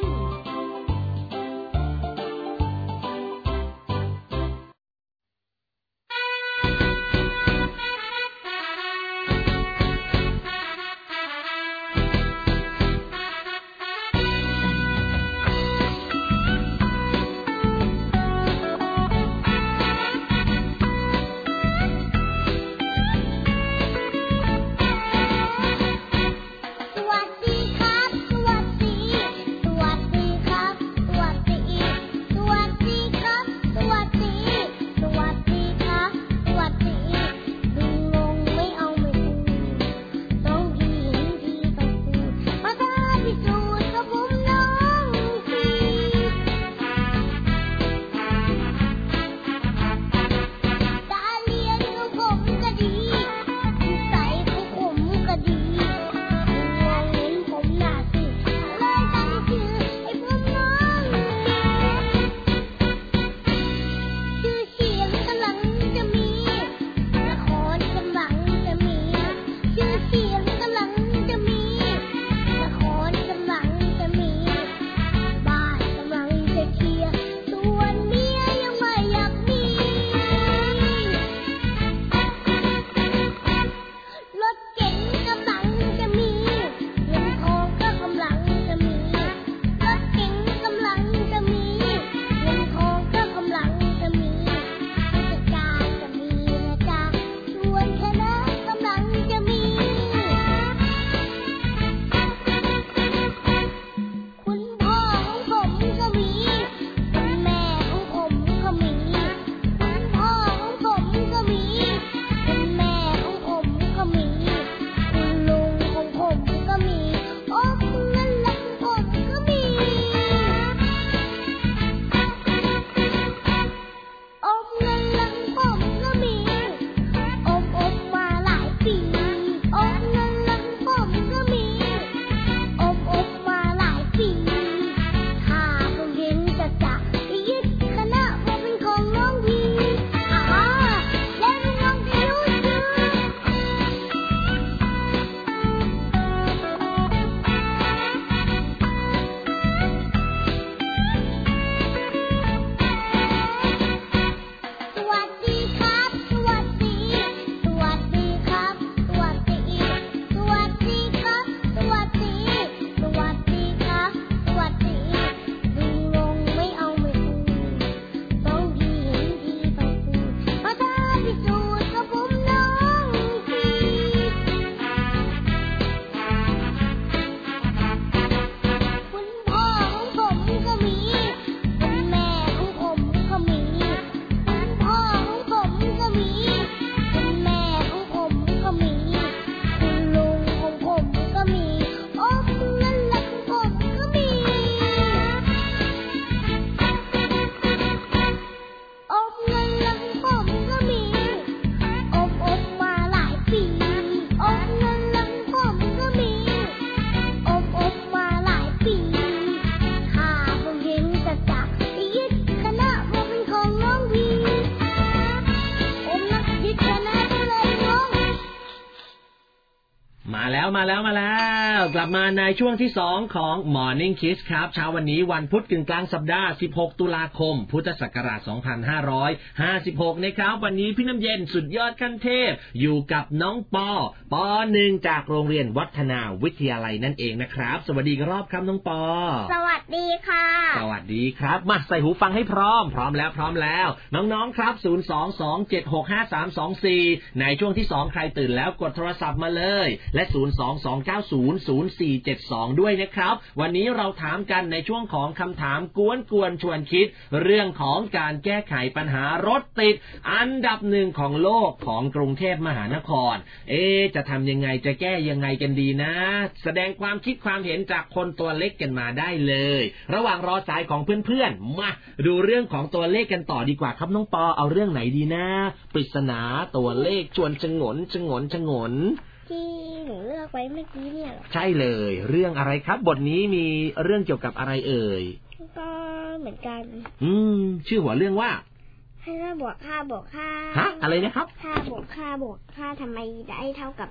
Speaker 2: มาแล้วมาแล้วมาแล้วกลับมาในช่วงที่สองของ Morning Kiss ครับเช้าวันนี้วันพุธกึ่งกลางสัปดาห์สิบหกตุลาคมพุทธศักราชสองพันห้าร้อยห้าสิบหกนะครับวันนี้พี่น้ำเย็นสุดยอดขั้นเทพอยู่กับน้องปอปอหนึ่งจากโรงเรียนวัฒนาวิทยาลัยนั่นเองนะครับสวัสดีรอบครับน้องปอ
Speaker 3: สวัสดีค่ะ
Speaker 2: สวัสดีครับมาใส่หูฟังให้พร้อมพร้อมแล้วพร้อมแล้วน้องๆครับศูนย์ สอง สอง เจ็ด หก ห้า สาม สอง สี่ในช่วงที่สองใครตื่นแล้วกดโทรศัพท์มาเลยและศูนย์ สอง สอง เก้า ศูนย์ ศูนย์ สี่ เจ็ด สองด้วยนะครับวันนี้เราถามกันในช่วงของคำถามกวนกวนชวนคิดเรื่องของการแก้ไขปัญหารถติดอันดับหนึ่งของโลกของกรุงเทพมหานครเอ๊ะจะทำยังไงจะแก้ยังไงกันดีนะแสดงความคิดความเห็นจากคนตัวเล็กกันมาได้เลยระหว่างรอสายของเพื่อนๆมาดูเรื่องของตัวเลขกันต่อดีกว่าครับน้องปอเอาเรื่องไหนดีนะปริศนาตัวเลขชวนชงนชงนชงน
Speaker 3: ที่หนูเลือกไว้เมื่อกี้เนี่ยหรอ
Speaker 2: ใช่เลยเรื่องอะไรครับบทนี้มีเรื่องเกี่ยวกับอะไรเอ่ย
Speaker 3: ก็เหมือนกัน
Speaker 2: อืมชื่อหัวเรื่องว่า
Speaker 3: ห้าบวกห้าบวกห้า
Speaker 2: ฮะอะไรนะครับ
Speaker 3: ห้าบวกห้าบวกห้าทำไมได้เท่ากับ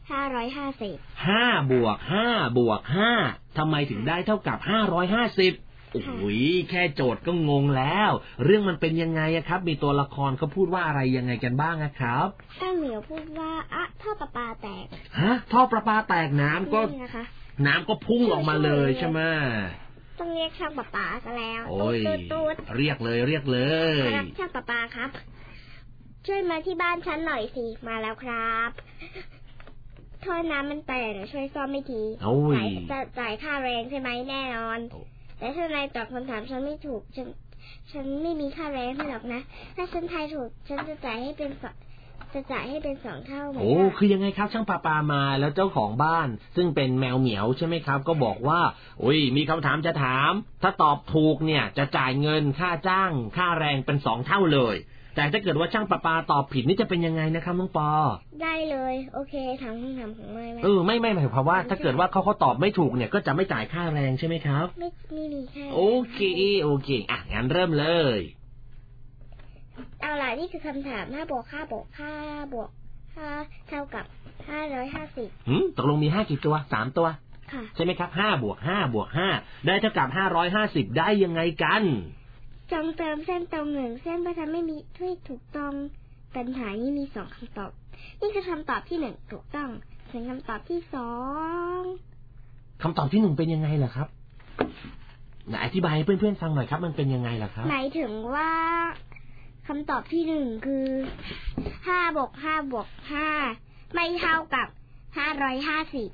Speaker 3: ห้าร้อยห้าสิบ
Speaker 2: ห้าบวกห้าบวกห้าทำไมถึงได้เท่ากับห้าร้อยห้าสิบโอ้ยแค่โจทย์ก็งงแล้วเรื่องมันเป็นยังไงอะครับมีตัวละครเขาพูดว่าอะไรยังไงกันบ้างนะครับ
Speaker 3: ช่างเหมียวพูดว่าอะท่อประปาแตก
Speaker 2: ฮะท่อประปาแตกน้ำก็น้ำก็พุ่งออกมาเลยใช่ไหม
Speaker 3: ต้องเรียกช่างประปาซะแล้ว
Speaker 2: โอ้ยเรียกเลยเรียกเลย
Speaker 3: ครับช่างประปาครับช่วยมาที่บ้านฉันหน่อยสิมาแล้วครับท่อน้ำมันแตกช่วยซ่อมไม่ทีจะจ่ายค่าแรงใช่ไหมแน่นอนแต่ถ้านายตอบคำถามฉันไม่ถูกฉันฉันไม่มีค่าแรงให้หรอกนะถ้าฉันทายถูกฉันจะจ่ายให้เป็นสจะจ่ายให้เป็นสองเท่าไหม
Speaker 2: โอ้คือยังไงครับช่างปาปามาแล้วเจ้าของบ้านซึ่งเป็นแมวเหมียวใช่ไหมครับก็บอกว่าโอ้ยมีคำถามจะถามถ้าตอบถูกเนี่ยจะจ่ายเงินค่าจ้างค่าแรงเป็นสองเท่าเลยแต่ถ้าเกิดว่าช่างประปาตอบผิดนี่จะเป็นยังไงนะครับน้องปอ
Speaker 3: ได้เลยโอเคถามคำถามของไม่
Speaker 2: เออไม่ไม่หมายความว่าถ้าเกิดว่าเขาเขาตอบไม่ถูกเนี่ยก็จะไม่จ่ายค่าแรงใช่ไหมครับ
Speaker 3: ไม่ไม่มีค่า
Speaker 2: โอเคโอเคอ่ะงั้นเริ่มเลย
Speaker 3: เอาล่ะนี่คือคำถามห้าบวกห้าบวกห้าบวกห้าเท่ากับห้าร้อยห้าสิบ
Speaker 2: หืมตกลงมีห้ากี่ตัวสามตัว
Speaker 3: ค่ะ
Speaker 2: ใช่ไหมครับห้าบวกห้าบวกห้าได้เท่ากับห้าร้อยห้าสิบได้ยังไงกัน
Speaker 3: จงเติมเส้นตรงหนึ่งเส้นเพื่อทำให้มีที่ถูกต้องปัญหานี้มีสองคำตอบนี่คือคำตอบที่หนึ่งถูกต้องส่วนคำตอบที่สอง
Speaker 2: คำตอบที่หนึ่งเป็นยังไงล่ะครับอธิบายให้เพื่อนๆฟังหน่อยครับมันเป็นยังไงล่ะครับ
Speaker 3: หมายถึงว่าคำตอบที่หนึ่งคือห้าบวกห้าบวกห้าไม่เท่ากับห้าร้อยห้าสิบ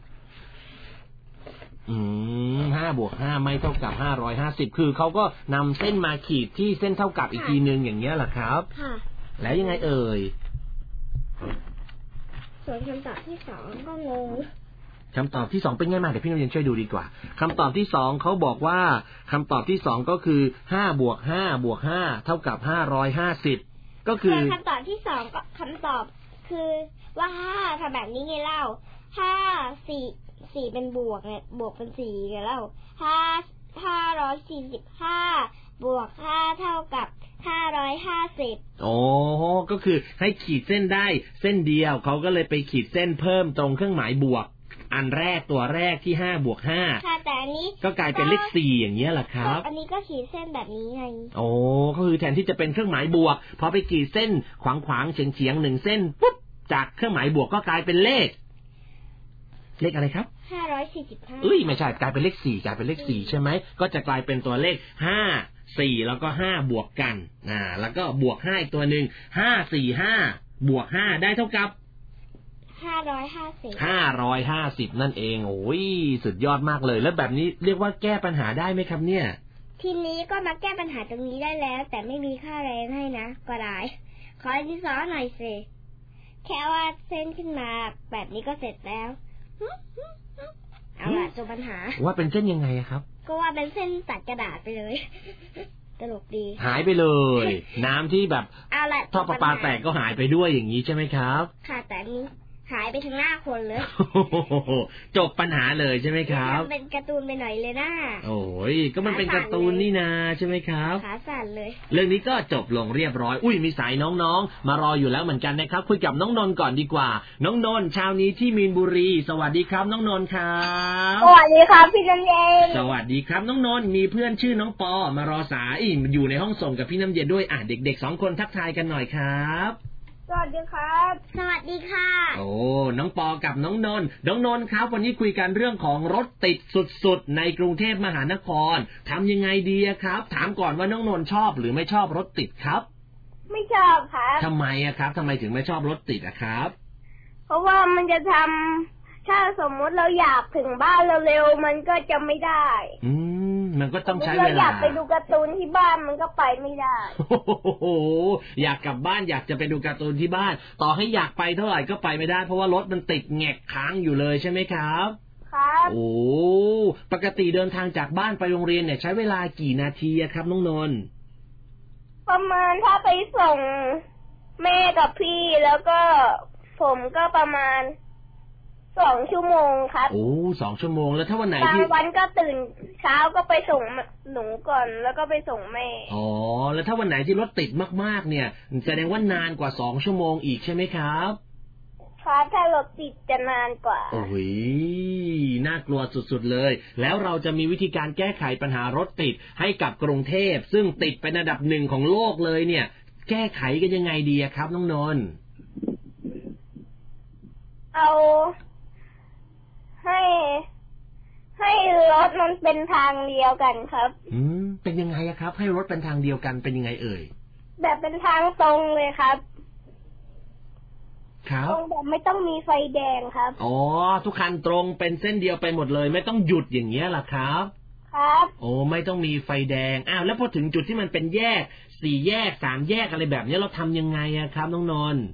Speaker 2: อืมห้าบวกห้าไม่เท่ากับห้าร้อยห้าสิบคือเขาก็นำเส้นมาขีดที่เส้นเท่ากับอีกทีนึงอย่างเงี้ยแหละครับ
Speaker 3: ค่ะ
Speaker 2: แล้วยังไงเอ่ย
Speaker 3: ส่วนคำตอบที่สองก็งง
Speaker 2: คำตอบที่สองเป็นไงมาเดี๋ยวพี่นักเรียนช่วยดูดีกว่าคำตอบที่สองเขาบอกว่าคำตอบที่สองก็คือห้าบวกห้าบวกห้าเท่ากับห้าร้อยห้าสิบก็คือ
Speaker 3: คำตอบที่สองก็คำตอบคือว่าห้าทำแบบนี้ไงเล่าห้าสี่สี่เป็นบวกเนี่ยบวกเป็นสี่ไงเล่าห้าห้าร้อยสี่สิบห้าบวกห้าเท่ากับห้าร้อยห้าสิบ
Speaker 2: โอ้ก็คือให้ขีดเส้นได้เส้นเดียวเขาก็เลยไปขีดเส้นเพิ่มตรงเครื่องหมายบวกอันแรกตัวแรกที่ห้าบวกห้า
Speaker 3: ค่ะแต่อันนี้
Speaker 2: ก็กลายเป็นเลขสี่อย่างเงี้ยแหละครับ
Speaker 3: อันนี้ก็ขีดเส้นแบบนี้ไง
Speaker 2: โอ้ก็คือแทนที่จะเป็นเครื่องหมายบวกพอไปขีดเส้นขวางๆเฉียงๆหนึ่งเส้นปุ๊บจากเครื่องหมายบวกก็กลายเป็นเลขเลขอะไรครับ
Speaker 3: ห้าร้อยสี่สิบห้า
Speaker 2: เอ้ยไม่ใช่กลายเป็นเลขสี่กลายเป็นเลขสี่ใช่ไหมก็จะกลายเป็นตัวเลขห้าสี่แล้วก็ห้าบวกกันอ่าแล้วก็บวกห้าอีกตัวนึงห้าสี่ห้าบวกห้าได้เท่ากับ
Speaker 3: ห้าร้อยห้าสิบ
Speaker 2: ห้าร้อยห้าสิบนั่นเองโอ้ยสุดยอดมากเลยแล้วแบบนี้เรียกว่าแก้ปัญหาได้ไหมครับเนี่ย
Speaker 3: ทีนี้ก็มาแก้ปัญหาตรงนี้ได้แล้วแต่ไม่มีค่าแรงให้นะก็ได้ขอดินสอหน่อยสิแค่ว่าเส้นขึ้นมาแบบนี้ก็เสร็จแล้วเอาล่ะจบปัญหา
Speaker 2: ว่าเป็นเส้นยังไงครับ
Speaker 3: ก็ว่าเป็นเส้นตัดกระดาษไปเลยตลกดี
Speaker 2: หายไปเลยน้ำที่แบบ
Speaker 3: เอาล่ะ
Speaker 2: ท่อประปาแตกก็หายไปด้วยอย่างนี้ใช่ไหมครับ
Speaker 3: ค่ะแต่นี้หายไปทั้งหน้าคนเลย
Speaker 2: จบปัญหาเลยใช่ไหมครับ
Speaker 3: เป็นการ์ตูนไปหน่อยเลยนะ
Speaker 2: โอ้ยก็มันเป็นการ์ตูนนี่นาใช่ไหมครับ
Speaker 3: ขาสั่นเลย
Speaker 2: เรื่องนี้ก็จบลงเรียบร้อยอุ้ยมีสายน้องๆมารออยู่แล้วเหมือนกันนะครับคุยกับน้องนนท์ก่อนดีกว่าน้องนนท์เช้านี้ที่มีนบุรีสวัสดีครับน้องนนท์ครับ
Speaker 3: สวัสดีครับพี่น้ำเย็น
Speaker 2: สวัสดีครับน้องนนท์มีเพื่อนชื่อน้องปอมารอสายอยู่ในห้องส่งกับพี่น้ำเย็นด้วยอ่ะเด็กๆสองคนทักทายกันหน่อยครับ
Speaker 3: สวัสดีครับสวัสดีค่ะ
Speaker 2: โอ้น้องปอกับน้องนนท์น้องนนท์ครับวันนี้คุยกันเรื่องของรถติดสุดๆในกรุงเทพมหานครทำยังไงดีครับถามก่อนว่าน้องนนท์ชอบหรือไม่ชอบรถติดครับ
Speaker 3: ไม่ชอบครับ
Speaker 2: ทำไมอะครับทำไมถึงไม่ชอบรถติดอะครับ
Speaker 3: เพราะว่ามันจะทำถ้าสมมติเราอยากถึงบ้านเร็วๆมันก็จะไม่ได้
Speaker 2: อืมมันก็ต้องใช้เวลา
Speaker 3: อยากไปดูการ์ตูนที่บ้านมันก็ไปไม่ได้
Speaker 2: โอ้โหอยากกลับบ้านอยากจะไปดูการ์ตูนที่บ้านต่อให้อยากไปเท่าไหร่ก็ไปไม่ได้เพราะว่ารถมันติดแงกค้างอยู่เลยใช่ไหมครับ
Speaker 3: ครับ
Speaker 2: โอ้ปกติเดินทางจากบ้านไปโรงเรียนเนี่ยใช้เวลากี่นาทีครับน้องนนท์
Speaker 3: ประมาณถ้าไปส่งแม่กับพี่แล้วก็ผมก็ประมาณสองชั่วโมงครับ
Speaker 2: โอ้สองชั่วโมงแล้วถ้าวันไหน
Speaker 3: ที่บางวันก็ตื่นเช้าก็ไปส่งหนูก่อนแล้วก็ไปส่งแม่
Speaker 2: อ๋อแล้วถ้าวันไหนที่รถติดมากๆเนี่ยแสดงว่านานกว่าสองชั่วโมงอีกใช่ไหมครับ
Speaker 3: คครับถ้ารถติดจะนานกว่า
Speaker 2: โอ้ยน่ากลัวสุดๆเลยแล้วเราจะมีวิธีการแก้ไขปัญหารถติดให้กับกรุงเทพซึ่งติดเป็นอันดับหนึ่งของโลกเลยเนี่ยแก้ไขกันยังไงดีครับน้องนนท์
Speaker 3: เอาให้ให้รถมันเป็นทางเดียวกันครับ
Speaker 2: อืมเป็นยังไงครับให้รถเป็นทางเดียวกันเป็นยังไงเอ่ย
Speaker 3: แบบเป็นทางตรงเลยครับ
Speaker 2: ครับ
Speaker 3: ตรงแบบไม่ต้องมีไฟแดงครับ
Speaker 2: อ๋อทุกคันตรงเป็นเส้นเดียวไปหมดเลยไม่ต้องหยุดอย่างเงี้ยล่ะครับ
Speaker 3: ครับ
Speaker 2: โอ้ไม่ต้องมีไฟแดงอ้าวแล้วพอถึงจุดที่มันเป็นแยกสี่แยกสามแยกอะไรแบบนี้เราทำยังไงอะครับน้องนนท์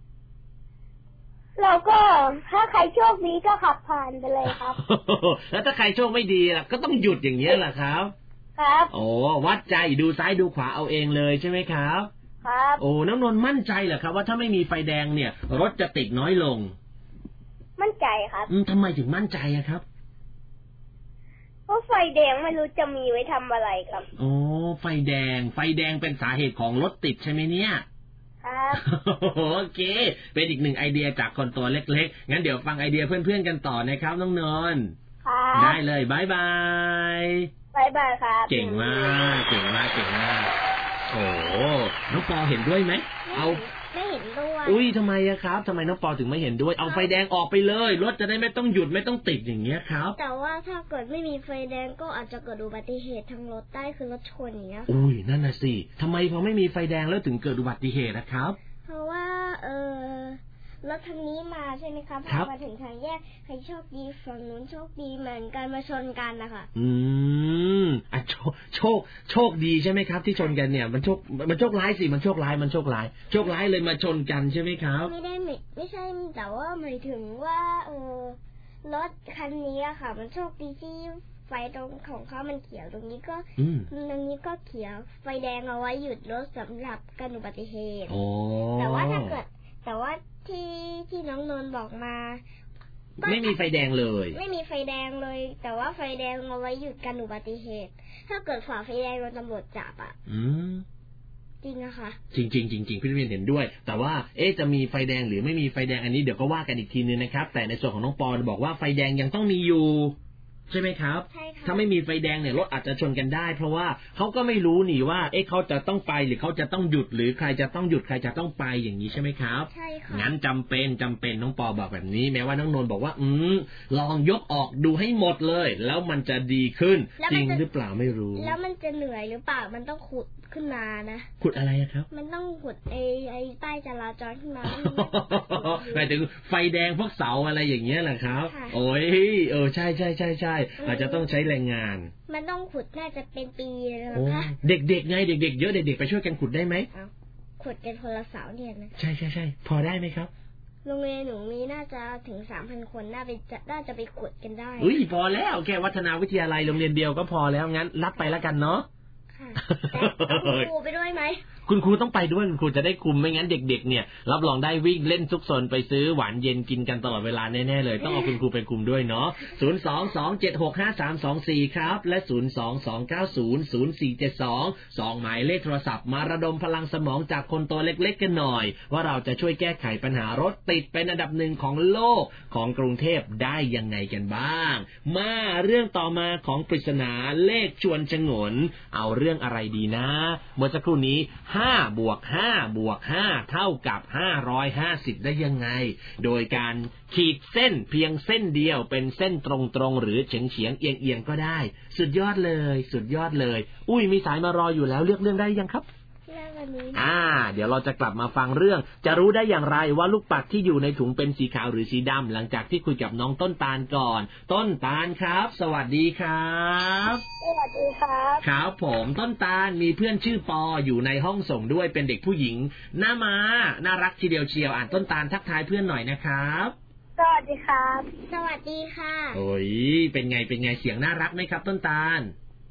Speaker 3: เราก็ถ้าใครโชคดีก็ขับผ่านไปเลยครับ
Speaker 2: แล้วถ้าใครโชคไม่ดีล่ะก็ต้องหยุดอย่างเงี้ยล่ะครับ
Speaker 3: ครับ
Speaker 2: โอ้วัดใจดูซ้ายดูขวาเอาเองเลยใช่ไหมครับ
Speaker 3: ครับ
Speaker 2: โอ้น้องนนท์มั่นใจเหรอครับว่าถ้าไม่มีไฟแดงเนี่ยรถจะติดน้อยลง
Speaker 3: มั่นใจครับ
Speaker 2: อืมทำไมถึงมั่นใจอะครับ
Speaker 3: เพราะไฟแดงไม่รู้จะมีไว้ทำอะไรครับ
Speaker 2: โอ้ไฟแดงไฟแดงเป็นสาเหตุของรถติดใช่ไหมเนี่ย
Speaker 3: ครับ
Speaker 2: โอเคเป็นอีกหนึ่งไอเดียจากคนตัวเล็กๆงั้นเดี๋ยวฟังไอเดียเพื่อนๆกันต่อนะครับน้องนนท์
Speaker 3: ครับ
Speaker 2: ได้เลยบายบาย
Speaker 3: บายบายครับ
Speaker 2: เก่งมากเก่งมากเก่งมากโอ้น้องปอเห็นด้วยไหมเอา
Speaker 3: ไม่เห็นด้วย
Speaker 2: อุ้ยทำไมอะครับทำไมน้องปอถึงไม่เห็นด้วยเอาไฟแดงออกไปเลยรถจะได้ไม่ต้องหยุดไม่ต้องติดอย่างเงี้ยครับ
Speaker 3: แต่ว่าถ้าเกิดไม่มีไฟแดงก็อาจจะเกิดอุบัติเหตุทางรถได้คือรถชนอย่างเงี้ย
Speaker 2: อุ้ยนั่นน่ะสิทำไมพอไม่มีไฟแดงแล้วถึงเกิดอุบัติเหตุนะครับ
Speaker 3: เพราะว่าเออรถทางนี้มาใช่ไหมครับพอมาถึงทางแยกใครโชคดีฝั่งนู้นโชคดีเหมือนกันมาชนกันนะคะ
Speaker 2: อืมอ่ะโชคโชคโชคดีใช่ไหมครับที่ชนกันเนี่ยมันโชคมันโชคร้ายสิมันโชคร้ายมันโชคร้ายโชคร้ายเลยมาชนกันใช่ไหมครับ
Speaker 3: ไม่ได้ไม่ไม่ใช่แต่ว่าหมายถึงว่าเออรถคันนี้อะค่ะมันโชคดีที่ไฟตรงของเขามันเขียวตรงนี้ก็ตรงนี้ก็เขียวไฟแดงเอาไว้หยุดรถสำหรับกันอุบัติเหตุแต่ว่าถ้าเกิดแต่ว่าที่ที่น้องนนท์บอกมา
Speaker 2: ไม่มีไฟแดงเลย
Speaker 3: ไม่มีไฟแดงเลยแต่ว่าไฟแดงเอาไว้หยุดกันอุบัติเหตุถ้าเกิดฝ่าไฟแดงโดนตำรวจจับอ่ะ
Speaker 2: อืม
Speaker 3: จริงนะคะ
Speaker 2: จริงจริงจริงจริงพี่เรียนเห็นด้วยแต่ว่าเอ๊ะจะมีไฟแดงหรือไม่มีไฟแดงอันนี้เดี๋ยวก็ว่ากันอีกทีนึงนะครับแต่ในส่วนของน้องปอนบอกว่าไฟแดงยังต้องมีอยู่ใช่ไหมครับ
Speaker 3: ใช่ค่ะ
Speaker 2: ถ้าไม่มีไฟแดงเนี่ยรถอาจจะชนกันได้เพราะว่าเขาก็ไม่รู้นี่ว่าเอ๊ะเขาจะต้องไปหรือเขาจะต้องหยุดหรือใครจะต้องหยุดใครจะต้องไปอย่างนี้ใช่ไหมครับ
Speaker 3: ใช่ค่ะ
Speaker 2: งั้นจำเป็นจำเป็นน้องปอบอกแบบนี้แม้ว่าน้องนนท์บอกว่าอืมลองยกออกดูให้หมดเลยแล้วมันจะดีขึ้นจริงหรือเปล่าไม่รู้
Speaker 3: แล้วมันจะเหนื่อยหรือเปล่ามันต้องขุดขึ้นมานะ
Speaker 2: ขุดอะไรครับ
Speaker 3: มันต้องขุดไอ้ไอ้ป้ายจราจรขึ้นมา
Speaker 2: หมายถึงไฟแดงพวกเสาอะไรอย่างเงี้ยแหละครับโอ้ยเออใช่ใช่ใช่ใช่อาจจะต้องใช้แรงงาน
Speaker 3: มันต้องขุดน่าจะเป็นปีเลยนะคะ
Speaker 2: เด็กๆไงเด็กๆเยอะเด็กๆไปช่วยกันขุดได้ไหม
Speaker 3: ขุดกันคนละเสาเนี่ยนะ
Speaker 2: ใช่ใช่ใช่พอได้ไหมครับ
Speaker 3: โรงเรียนหนูมีน่าจะถึงสามพันคนน่าไปน่าจะไปขุดกันได้
Speaker 2: อุ้ยพอแล้วแค่วัฒนาวิทยาลัยโรงเรียนเดียวก็พอแล้วงั้นรับไปแล้วกันเนาะ
Speaker 3: ค่ะคุณครูไปด้วยไหม
Speaker 2: คุณครูต้องไปด้วยคุณครูจะได้คุมไม่งั้นเด็กๆเนี่ยรับรองได้วิ่งเล่นซุกซนไปซื้อหวานเย็นกินกันตลอดเวลาแน่ๆเลยต้องเอาคุณครูไปคุมด้วยเนาะศูนย์ สอง สอง เจ็ด หก ห้า สาม สอง สี่ครับและศูนย์ สอง สอง เก้า ศูนย์ ศูนย์ สี่ เจ็ด สอง สองหมายเลขโทรศัพท์มาระดมพลังสมองจากคนตัวเล็กๆกันหน่อยว่าเราจะช่วยแก้ไขปัญหารถติดเป็นอันดับหนึ่งของโลกของกรุงเทพได้ยังไงกันบ้างมาเรื่องต่อมาของปริศนาเลขชวนฉงนเอาเรื่องอะไรดีนะเมื่อสักครู่นี้ห้าบวกห้าบวกห้าเท่ากับห้าร้อยห้าสิบได้ยังไงโดยการขีดเส้นเพียงเส้นเดียวเป็นเส้นตรงๆหรือเฉียงๆเอียงๆก็ได้สุดยอดเลยสุดยอดเลยอุ้ยมีสายมารออยู่แล้วเลือกเรื่องได้ยังครับอ่าเดี๋ยวเราจะกลับมาฟังเรื่องจะรู้ได้อย่างไรว่าลูกปัดที่อยู่ในถุงเป็นสีขาวหรือสีดำหลังจากที่คุยกับน้องต้นตาลก่อนต้นตาลครับสวัสดีครับ
Speaker 3: สวัสดีครับ
Speaker 2: ครับผมต้นตาลมีเพื่อนชื่อปออยู่ในห้องส่งด้วยเป็นเด็กผู้หญิงหน้าม้าน่ารักทีเดียวเชียวอ่านต้นตาลทักทายเพื่อนหน่อยนะครับ
Speaker 3: สวัสดีครับสวัสดีค่ะ
Speaker 2: โอ้ยเป็นไงเป็นไงเสียงน่ารักไหมครับต้นตาล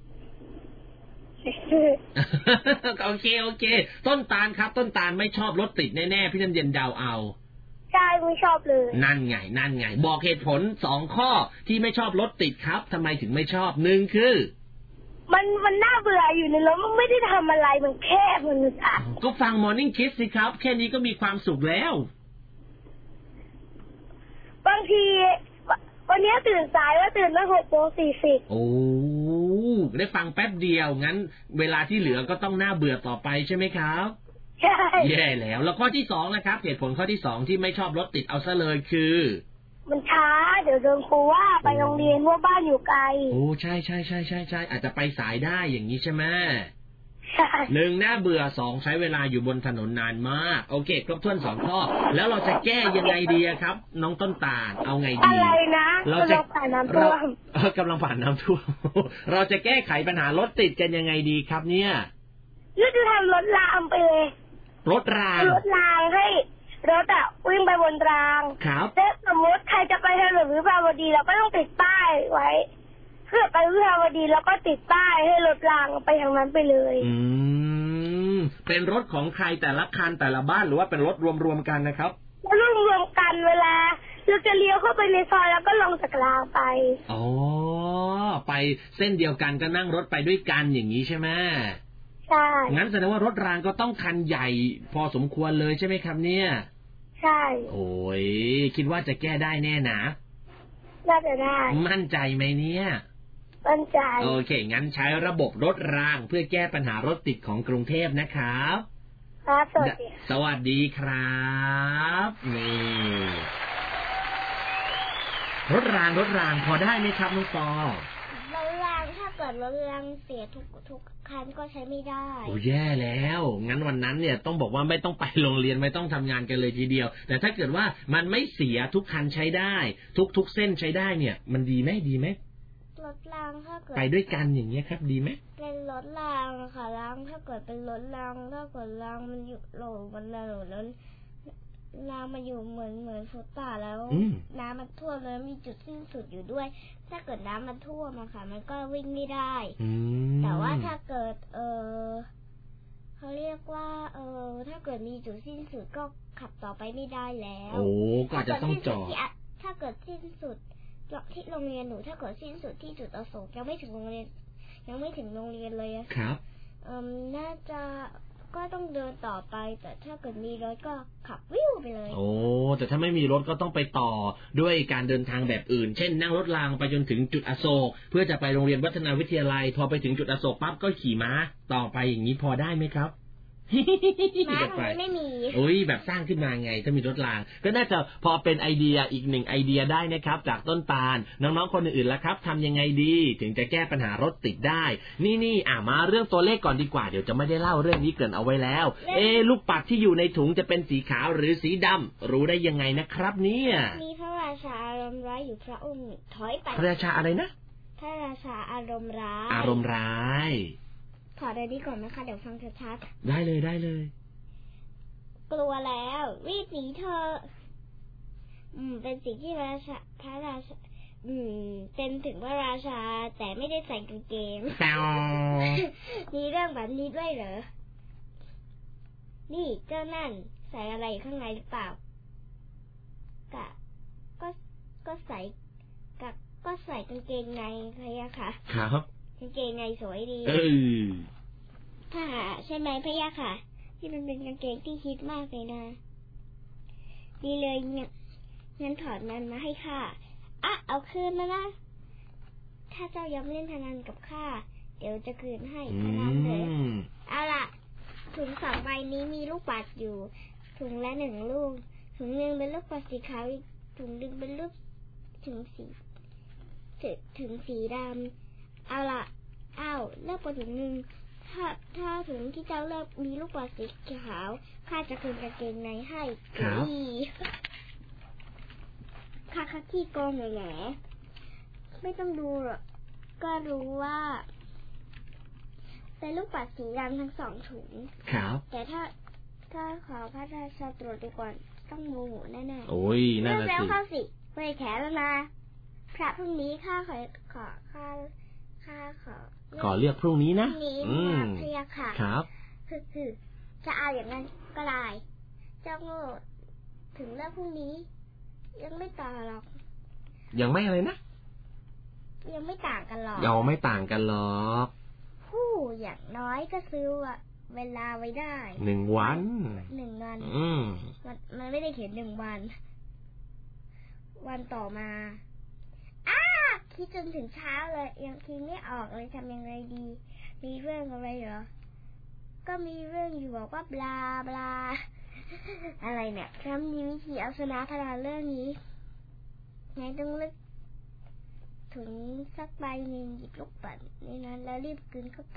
Speaker 2: โอเคโอเคต้นตาลครับต้นตาลไม่ชอบรถติดแน่ๆพี่น้ำเย็นเดาเอา
Speaker 3: ใช่ไม่ชอบเลย
Speaker 2: นั่นไงนั่นไงบอกเหตุผลสองข้อที่ไม่ชอบรถติดครับทำไมถึงไม่ชอบหนึ่งคือ
Speaker 3: มันมันน่าเบื่ออยู่ในรถมันไม่ได้ทำอะไรมันแคบมันอึดอัด
Speaker 2: ก็ฟัง Morning Kiss สิครับแค่นี้ก็มีความสุขแล้ว
Speaker 3: บางทีวันนี้ตื่นสายว่าตื่นตั้งหกโมงสี่สิบ
Speaker 2: โอ้ได้ฟังแป๊บเดียวงั้นเวลาที่เหลือก็ต้องน่าเบื่อต่อไปใช่ไหมครับ
Speaker 3: ใช่
Speaker 2: แย่แล้วแล้วข้อที่สองนะครับเหตุผลข้อที่สองที่ไม่ชอบรถติดเอาซะเลยคือ
Speaker 3: มันช้าเดี๋ยวโดนครูว่าไปโรงเรียนว่าบ้านอยู่ไกล
Speaker 2: โอ้ใช่ใช่ใช่ใช่ใช่อาจจะไปสายได้อย่างนี้ใช่ไหม
Speaker 3: ใช่
Speaker 2: หนึ่งน่าเบื่อสองใช้เวลาอยู่บนถนนนานมากโอเคครบถ้วนสองข้อแล้วเราจะแก้ยังไงดีครับน้องต้นตาลเอาไงดี
Speaker 3: อะไรนะเราจะผ่านน้ำท่วม
Speaker 2: กำลังผ่านน้ำท่วมเราจะแก้ไขปัญหารถติดกันยังไงดีครับเนี่ย
Speaker 3: นี่จะทำรถรางไปเลย
Speaker 2: รถราง
Speaker 3: รถรางให้รถอะวิ่งไปบนราง
Speaker 2: ครับ
Speaker 3: แต่สมมติใครจะไปถนนวิภาวดีเราก็ต้องติดป้ายไว้เพื่อไปวิภาวดีแล้วก็ติดป้ายให้รถรางไปทางนั้นไปเลย
Speaker 2: อืมเป็นรถของใครแต่ละคันแต่ละบ้านหรือว่าเป็นรถรวมๆกันนะครับ
Speaker 3: รวมรวมกันเวลาเราจะเลี้ยวเข้าไปในซอยแล้วก็ลงจากรางไป
Speaker 2: อ๋อไปเส้นเดียวกันก็นั่งรถไปด้วยกันอย่างนี้ใช่ไหม
Speaker 3: ใช่
Speaker 2: งั้นแสดงว่ารถรางก็ต้องคันใหญ่พอสมควรเลยใช่ไหมครับเนี่ย
Speaker 3: ใช่
Speaker 2: โอ้ยคิดว่าจะแก้ได้แน่นะ
Speaker 3: น่าจะได้
Speaker 2: มั่นใจไหมเนี่ย
Speaker 3: มั่นใจ
Speaker 2: โอเคงั้นใช้ระบบรถรางเพื่อแก้ปัญหารถติดของกรุงเทพนะครับ
Speaker 3: ครับสวัสดี
Speaker 2: สวัสดีครับนี่รถรางรถรางพอได้ไหมครับน้องปอ
Speaker 3: รถรางถ้าเกิดรถรางเสียทุกทุกคันก็ใช้ไม่ได้
Speaker 2: โอ้แย่แล้วงั้นวันนั้นเนี่ยต้องบอกว่าไม่ต้องไปโรงเรียนไม่ต้องทำงานกันเลยทีเดียวแต่ถ้าเกิดว่ามันไม่เสียทุกคันใช้ได้ทุกทุกเส้นใช้ได้เนี่ยมันดีไหมดีไหม
Speaker 3: รถรางถ้าเกิด
Speaker 2: ไปด้วยกันอย่างเงี้ยครับดีไหม
Speaker 3: เป็นรถรางค่ะรางถ้าเกิดเป็นรถรางถ้าเกิดรางมันอยู่โหลมันโหลนั้นน้ำมันอยู่เหมือนเหมือนฟุตบาทแล้วน้ำมันท่วมแล้วมีจุดสิ้นสุดอยู่ด้วยถ้าเกิดน้ำมันท่วมอะค่ะมันก็วิ่งไม่ได้แต่ว่าถ้าเกิดเออเขาเรียกว่าเออถ้าเกิดมีจุดสิ้นสุดก็ขับต่อไปไม่ได้แล้ว
Speaker 2: โอ้ก็จะต้องจอด
Speaker 3: ถ้าเกิดสิ้นสุดที่โรงเรียนหนูถ้าเกิดสิ้นสุดที่จุดอโศกยังไม่ถึงโรงเรียนยังไม่ถึงโรงเรียนเลย
Speaker 2: ครับ
Speaker 3: เอ่อน่าจะก็ต้องเดินต่อไปแต่ถ้าเกิดมีรถก็ขับวิวไปเลย
Speaker 2: โอ้แต่ถ้าไม่มีรถก็ต้องไปต่อด้วยการเดินทางแบบอื่นเช่นนั่งรถรางไปจนถึงจุดอโศกเพื่อจะไปโรงเรียนวัฒนาวิทยาลัยพอไปถึงจุดอโศกปั๊บก็ขี่ม้าต่อไปอย่างนี้พอได้ไหมครับ
Speaker 3: ม้าไม่มี
Speaker 2: โอ้ยแบบสร้างขึ้นมาไงถ้ามีรถรางก็น่าจะพอเป็นไอเดียอีกหนึ่งไอเดียได้นะครับจากต้นตาลน้องๆคนอื่นๆล่ะครับทำยังไงดีถึงจะแก้ปัญหารถติดได้นี่นี่อ่ะมาเรื่องตัวเลขก่อนดีกว่าเดี๋ยวจะไม่ได้เล่าเรื่องนี้เกริ่นเอาไว้แล้วเอ๊ลูกปัดที่อยู่ในถุงจะเป็นสีขาวหรือสีดำรู้ได้ยังไงนะครับเนี่ย
Speaker 3: มีพระราชาอารมณ์ร้ายอยู่พระองค์ถอยไป
Speaker 2: พระราชาอะไรนะ
Speaker 3: พระราชาอารมณ์ร้าย
Speaker 2: อารมณ์ร้าย
Speaker 3: ขอได้ดีก่อนนะคะเดี๋ยวฟังชัด
Speaker 2: ๆได้เลยได้เลย
Speaker 3: กลัวแล้วรีบหนีเธออืมเป็นสิ่งที่พระราชาพระราชาอืมเป็นถึงพระราชาแต่ไม่ได้ใส่กางเกงมีเรื่องแบบนี้ด้วยเหรอนี่เจ้านั่นใส่อะไรข้างในหรือเปล่ากะก็ก็ใส่กะก็ใส่กางเกงในใช่ไหมคะ
Speaker 2: ครับ
Speaker 3: กางเกงในสวยดี
Speaker 2: เออ
Speaker 3: ค่ะใช่ไหมพะยะค่ะที่มันเป็นกางเกงที่ฮิตมากเลยนะดีเลยเนี่ยงั้นถอดมันมาให้ข้าอ่ะเอาคืนแล้วนะถ้าเจ้ายังเล่นพนันกับข้าเดี๋ยวจะคืนให้พนันเลยเอาล่ะถุงสองใบนี้มีลูกปัดอยู่ถุงละหนึ่งลูกถุงหนึ่งเป็นลูกปัดสีขาวอีกถุงหนึ่งเป็นลูกถุงสีถุงสีดำเอาล่ะอ้าวเลือกปัดถุงหนึ่งถ้าถ้าถุงที่เจ้าเลือกมีลูกบอลสีขาวข้าจะคืนกางเกงในให้
Speaker 2: ครับ
Speaker 3: ข้าคัดที่โกงแหน่ไม่ต้องดูหรอกก็รู้ว่าเป็นลูกปัดสีดำทั้งสองถุง
Speaker 2: ครับ
Speaker 3: แต่ถ้าถ้าขอพระราชาตรวจดีกว่าต้องโมโหแน่ๆ
Speaker 2: โอ้ยน่าจะสิ
Speaker 3: แล้วเข้าสิไปแขนแล้วนะพระพรุ่งนี้ข้าขอขอข้าข้าขอ
Speaker 2: ขอเลือกพรุ่งนี้นะ
Speaker 3: อืมพะยะค่ะ
Speaker 2: ครับ
Speaker 3: คือจะเอาอย่างนั้นก็ได้เจ้าโง่ถึงเลือกพรุ่งนี้ยังไม่ต่างหรอก
Speaker 2: ยังไม่อะไรนะ
Speaker 3: ยังไม่ต่างกันหรอก
Speaker 2: ยังไม่ต่างกันหรอก
Speaker 3: ผู้อย่างน้อยก็ซื้อเวลาไว้ได้
Speaker 2: หนึ่งวัน
Speaker 3: หนึ่งวัน
Speaker 2: อืม
Speaker 3: มันมันไม่ได้เขียนหนึ่งวันวันต่อมาอ้าคิดจนถึงเช้าเลยยังคิดไม่ออกเลยทำยังไงดีมีเรื่องอะไรเหรอก็มีเรื่องอยู่บอกว่าบลาบลาอะไรเนี่ยคำมีวิธีเอาชนะพลังเรื่องนี้ไงต้องเลือกถุงสักใบหนึ่งหยิบลูกปัดในนั้นแล้วรีบกลืนเข้าไป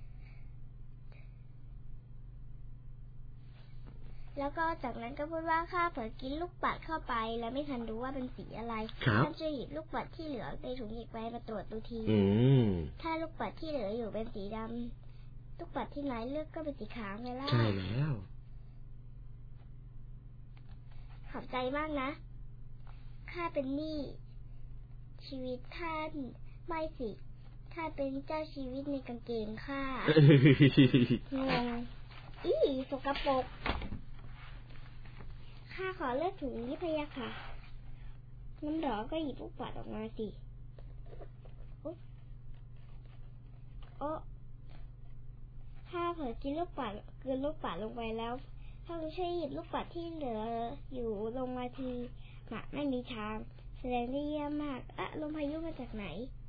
Speaker 3: แล้วก็จากนั้นก็พูดว่าข้าเผลอกินลูกปัดเข้าไปแล้วไม่ทันรู้ว่าเป็นสีอะไรท่านจะหยิบลูกปัดที่เหลือในถุงอีกใบมาตรวจดูทีถ้าลูกปัดที่เหลืออยู่เป็นสีดำลูกปัดที่ไหนเลือกก็เป็นสีขาวไงล่ะ
Speaker 2: ใช่แล้ว
Speaker 3: ขอบใจมากนะข้าเป็นหนี้ชีวิตท่านไม่สิท่านเป็นเจ้าชีวิตในกางเกงข้างงอีสกปรกข้าขอเลือกถุงนี้พะยะค่ะน้ำดอกก็หยิบลูกปัดออกมาสิโอ้ข้าเผลอกินลูกปัดเกินลูกปัดลงไปแล้วถ้าไม่ใช่หยิบลูกปัดที่เหลืออยู่ลงมาทีหมาไม่มีทางแสดงได้เยี่ยมมากอะลมพายุมาจากไหน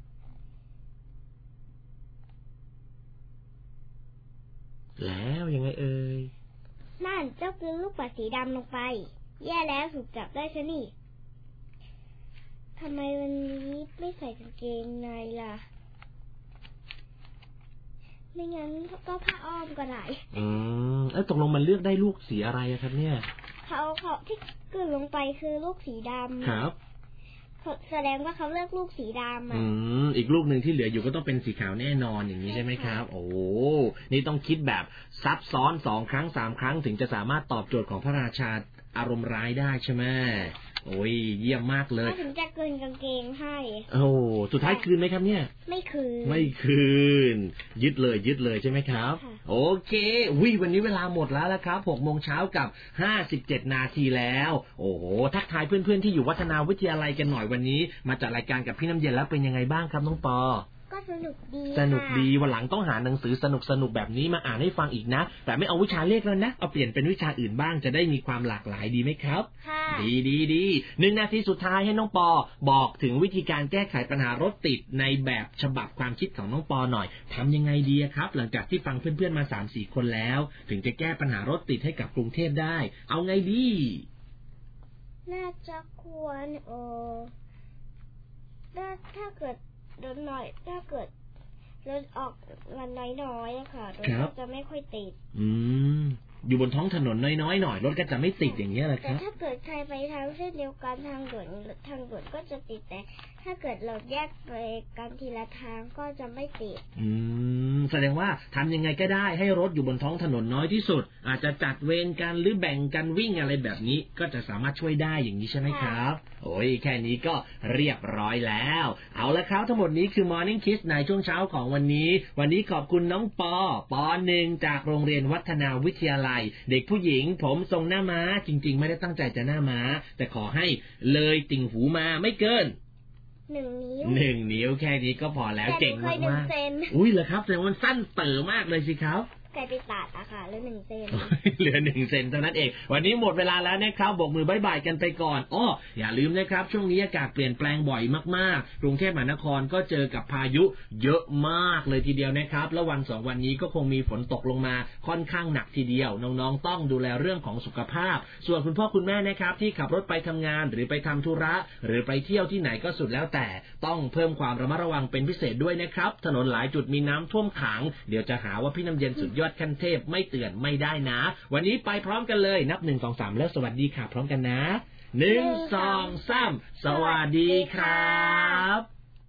Speaker 2: แล้วยังไงเอ่ย
Speaker 3: นั่นเจ้ากลืนลูกปัดสีดำลงไปแย่แล้วถูกจับได้ซะนี่ทำไมวันนี้ไม่ใส่กางเกงในล่ะไม่งั้นก็ผ้าอ้อมก็ได้
Speaker 2: อืมเอ้ยตกลงมันเลือกได้ลูกสีอะไรครับเนี่ย
Speaker 3: เขาเขาที่กลืนลงไปคือลูกสีดำ
Speaker 2: ครับ
Speaker 3: แสดงว่าเขาเลือกลูกสีดำอ่ะ
Speaker 2: อืมอีกลูกหนึ่งที่เหลืออยู่ก็ต้องเป็นสีขาวแน่นอนอย่างนี้ใช่ไหมครับโอ้นี่ต้องคิดแบบซับซ้อนสองครั้งสามครั้งถึงจะสามารถตอบโจทย์ของพระราชาอารมณ์ร้ายได้ใช่ไหมโอ้ยเยี่ยมมากเลย
Speaker 3: ถึงจะคืนกางเกงให้
Speaker 2: โอ้สุดท้ายคืนไหมครับเนี่ย
Speaker 3: ไม่คืน
Speaker 2: ไม่คืนยึดเลยยึดเลยใช่ไหมครับโอเควิวันนี้เวลาหมดแล้วละครับหกโมงเช้ากับห้าสิบเจ็ดนาทีแล้วโอ้โหทักทายเพื่อนๆที่อยู่วัฒนาวิทยาลัยกันหน่อยวันนี้มาจัดรายการกับพี่น้ำเย็นแล้วเป็นยังไงบ้างครับน้องปอ
Speaker 3: ก็สนุกดี
Speaker 2: สนุกดีวันหลังต้องหาหนังสือสนุกสนุกแบบนี้มาอ่านให้ฟังอีกนะแต่ไม่เอาวิชาเลขแล้วนะเอาเปลี่ยนเป็นวิชาอื่นบ้างจะได้มีความหลากหลายดีไหมครับดีดีดีหนึ่งนาทีสุดท้ายให้น้องปอบอกถึงวิธีการแก้ไขปัญหารถติดในแบบฉบับความคิดของน้องปอหน่อยทำยังไงดีครับหลังจากที่ฟังเพื่อนๆมา สามสี่ คนแล้วถึงจะแก้ปัญหารถติดให้กับกรุงเทพได้เอาไงดี
Speaker 3: น่าจะควรเออถ้าเกิดรถหน่อยถ้าเกิดรถออกวันน้อยๆอะค่ะรถก็จะไม่ค่อยติด
Speaker 2: อืมอยู่บนท้องถนนน้อยๆหน่อยรถก็จะไม่ติดอย่างเงี้ยแหละครับ
Speaker 3: แต่ถ้าเกิดใครไปทางเส้นเดียวกันทางด่วนทางด่วนก็จะติดแต่ถ้าเกิดเราแยกไปกันทีละทางก็จะไม่ติด
Speaker 2: อืมแสดงว่าทำยังไงก็ได้ให้รถอยู่บนท้องถนนน้อยที่สุดอาจจะจัดเวรกันหรือแบ่งกันวิ่งอะไรแบบนี้ก็จะสามารถช่วยได้อย่างนี้ใช่ไหมครับโอ้ยแค่นี้ก็เรียบร้อยแล้วเอาละครับทั้งหมดนี้คือ Morning Kiss ในช่วงเช้าของวันนี้วันนี้ขอบคุณน้องปอปอหนึ่งจากโรงเรียนวัฒนาวิทยาลัยเด็กผู้หญิงผมทรงหน้าม้าจริงๆไม่ได้ตั้งใจจะหน้าม้าแต่ขอให้เลยติ่งหูมาไม่เกิน
Speaker 3: หนึ่งนิ้ว
Speaker 2: หนึ่งนิ้วแค่นี้ก็พอแล้วเก่งมากๆอุ้ยเหรอครับแต่มันสั้นเต๋อมากเลยสิครับ
Speaker 3: ใครไปตัดอะค่ะเหลือหนึ่งเซน
Speaker 2: เหลือหนึ่งเซนเท่านั้นเองวันนี้หมดเวลาแล้วนะครับบอกมือบ๊ายบายกันไปก่อนอ้ออย่าลืมนะครับช่วงนี้อากาศเปลี่ยนแปลงบ่อยมากๆกรุงเทพมหานครก็เจอกับพายุเยอะมากเลยทีเดียวนะครับแล้ววันสองวันนี้ก็คงมีฝนตกลงมาค่อนข้างหนักทีเดียวน้องๆต้องดูแลเรื่องของสุขภาพส่วนคุณพ่อคุณแม่นะครับที่ขับรถไปทำงานหรือไปทำธุระหรือไปเที่ยวที่ไหนก็สุดแล้วแต่ต้องเพิ่มความระมัดระวังเป็นพิเศษด้วยนะครับถนนหลายจุดมีน้ำท่วมขังเดี๋ยวจะหาว่าพี่น้ำเย็นสุดยอดขั้นเทพไม่เตือนไม่ได้นะวันนี้ไปพร้อมกันเลยนับหนึ่งสองสามแล้วสวัสดีค่ะพร้อมกันนะหนึ่งสองสามสวัสดีครับ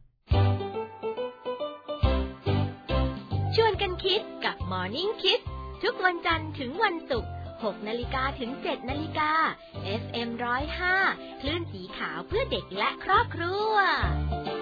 Speaker 1: ชวนกันคิดกับ Morning Kids ทุกวันจันทร์ถึงวันศุกร์หกนาฬิกาถึงเจ็ดนาฬิกา เอฟ เอ็ม หนึ่งศูนย์ห้า คลื่นสีขาวเพื่อเด็กและครอบครัว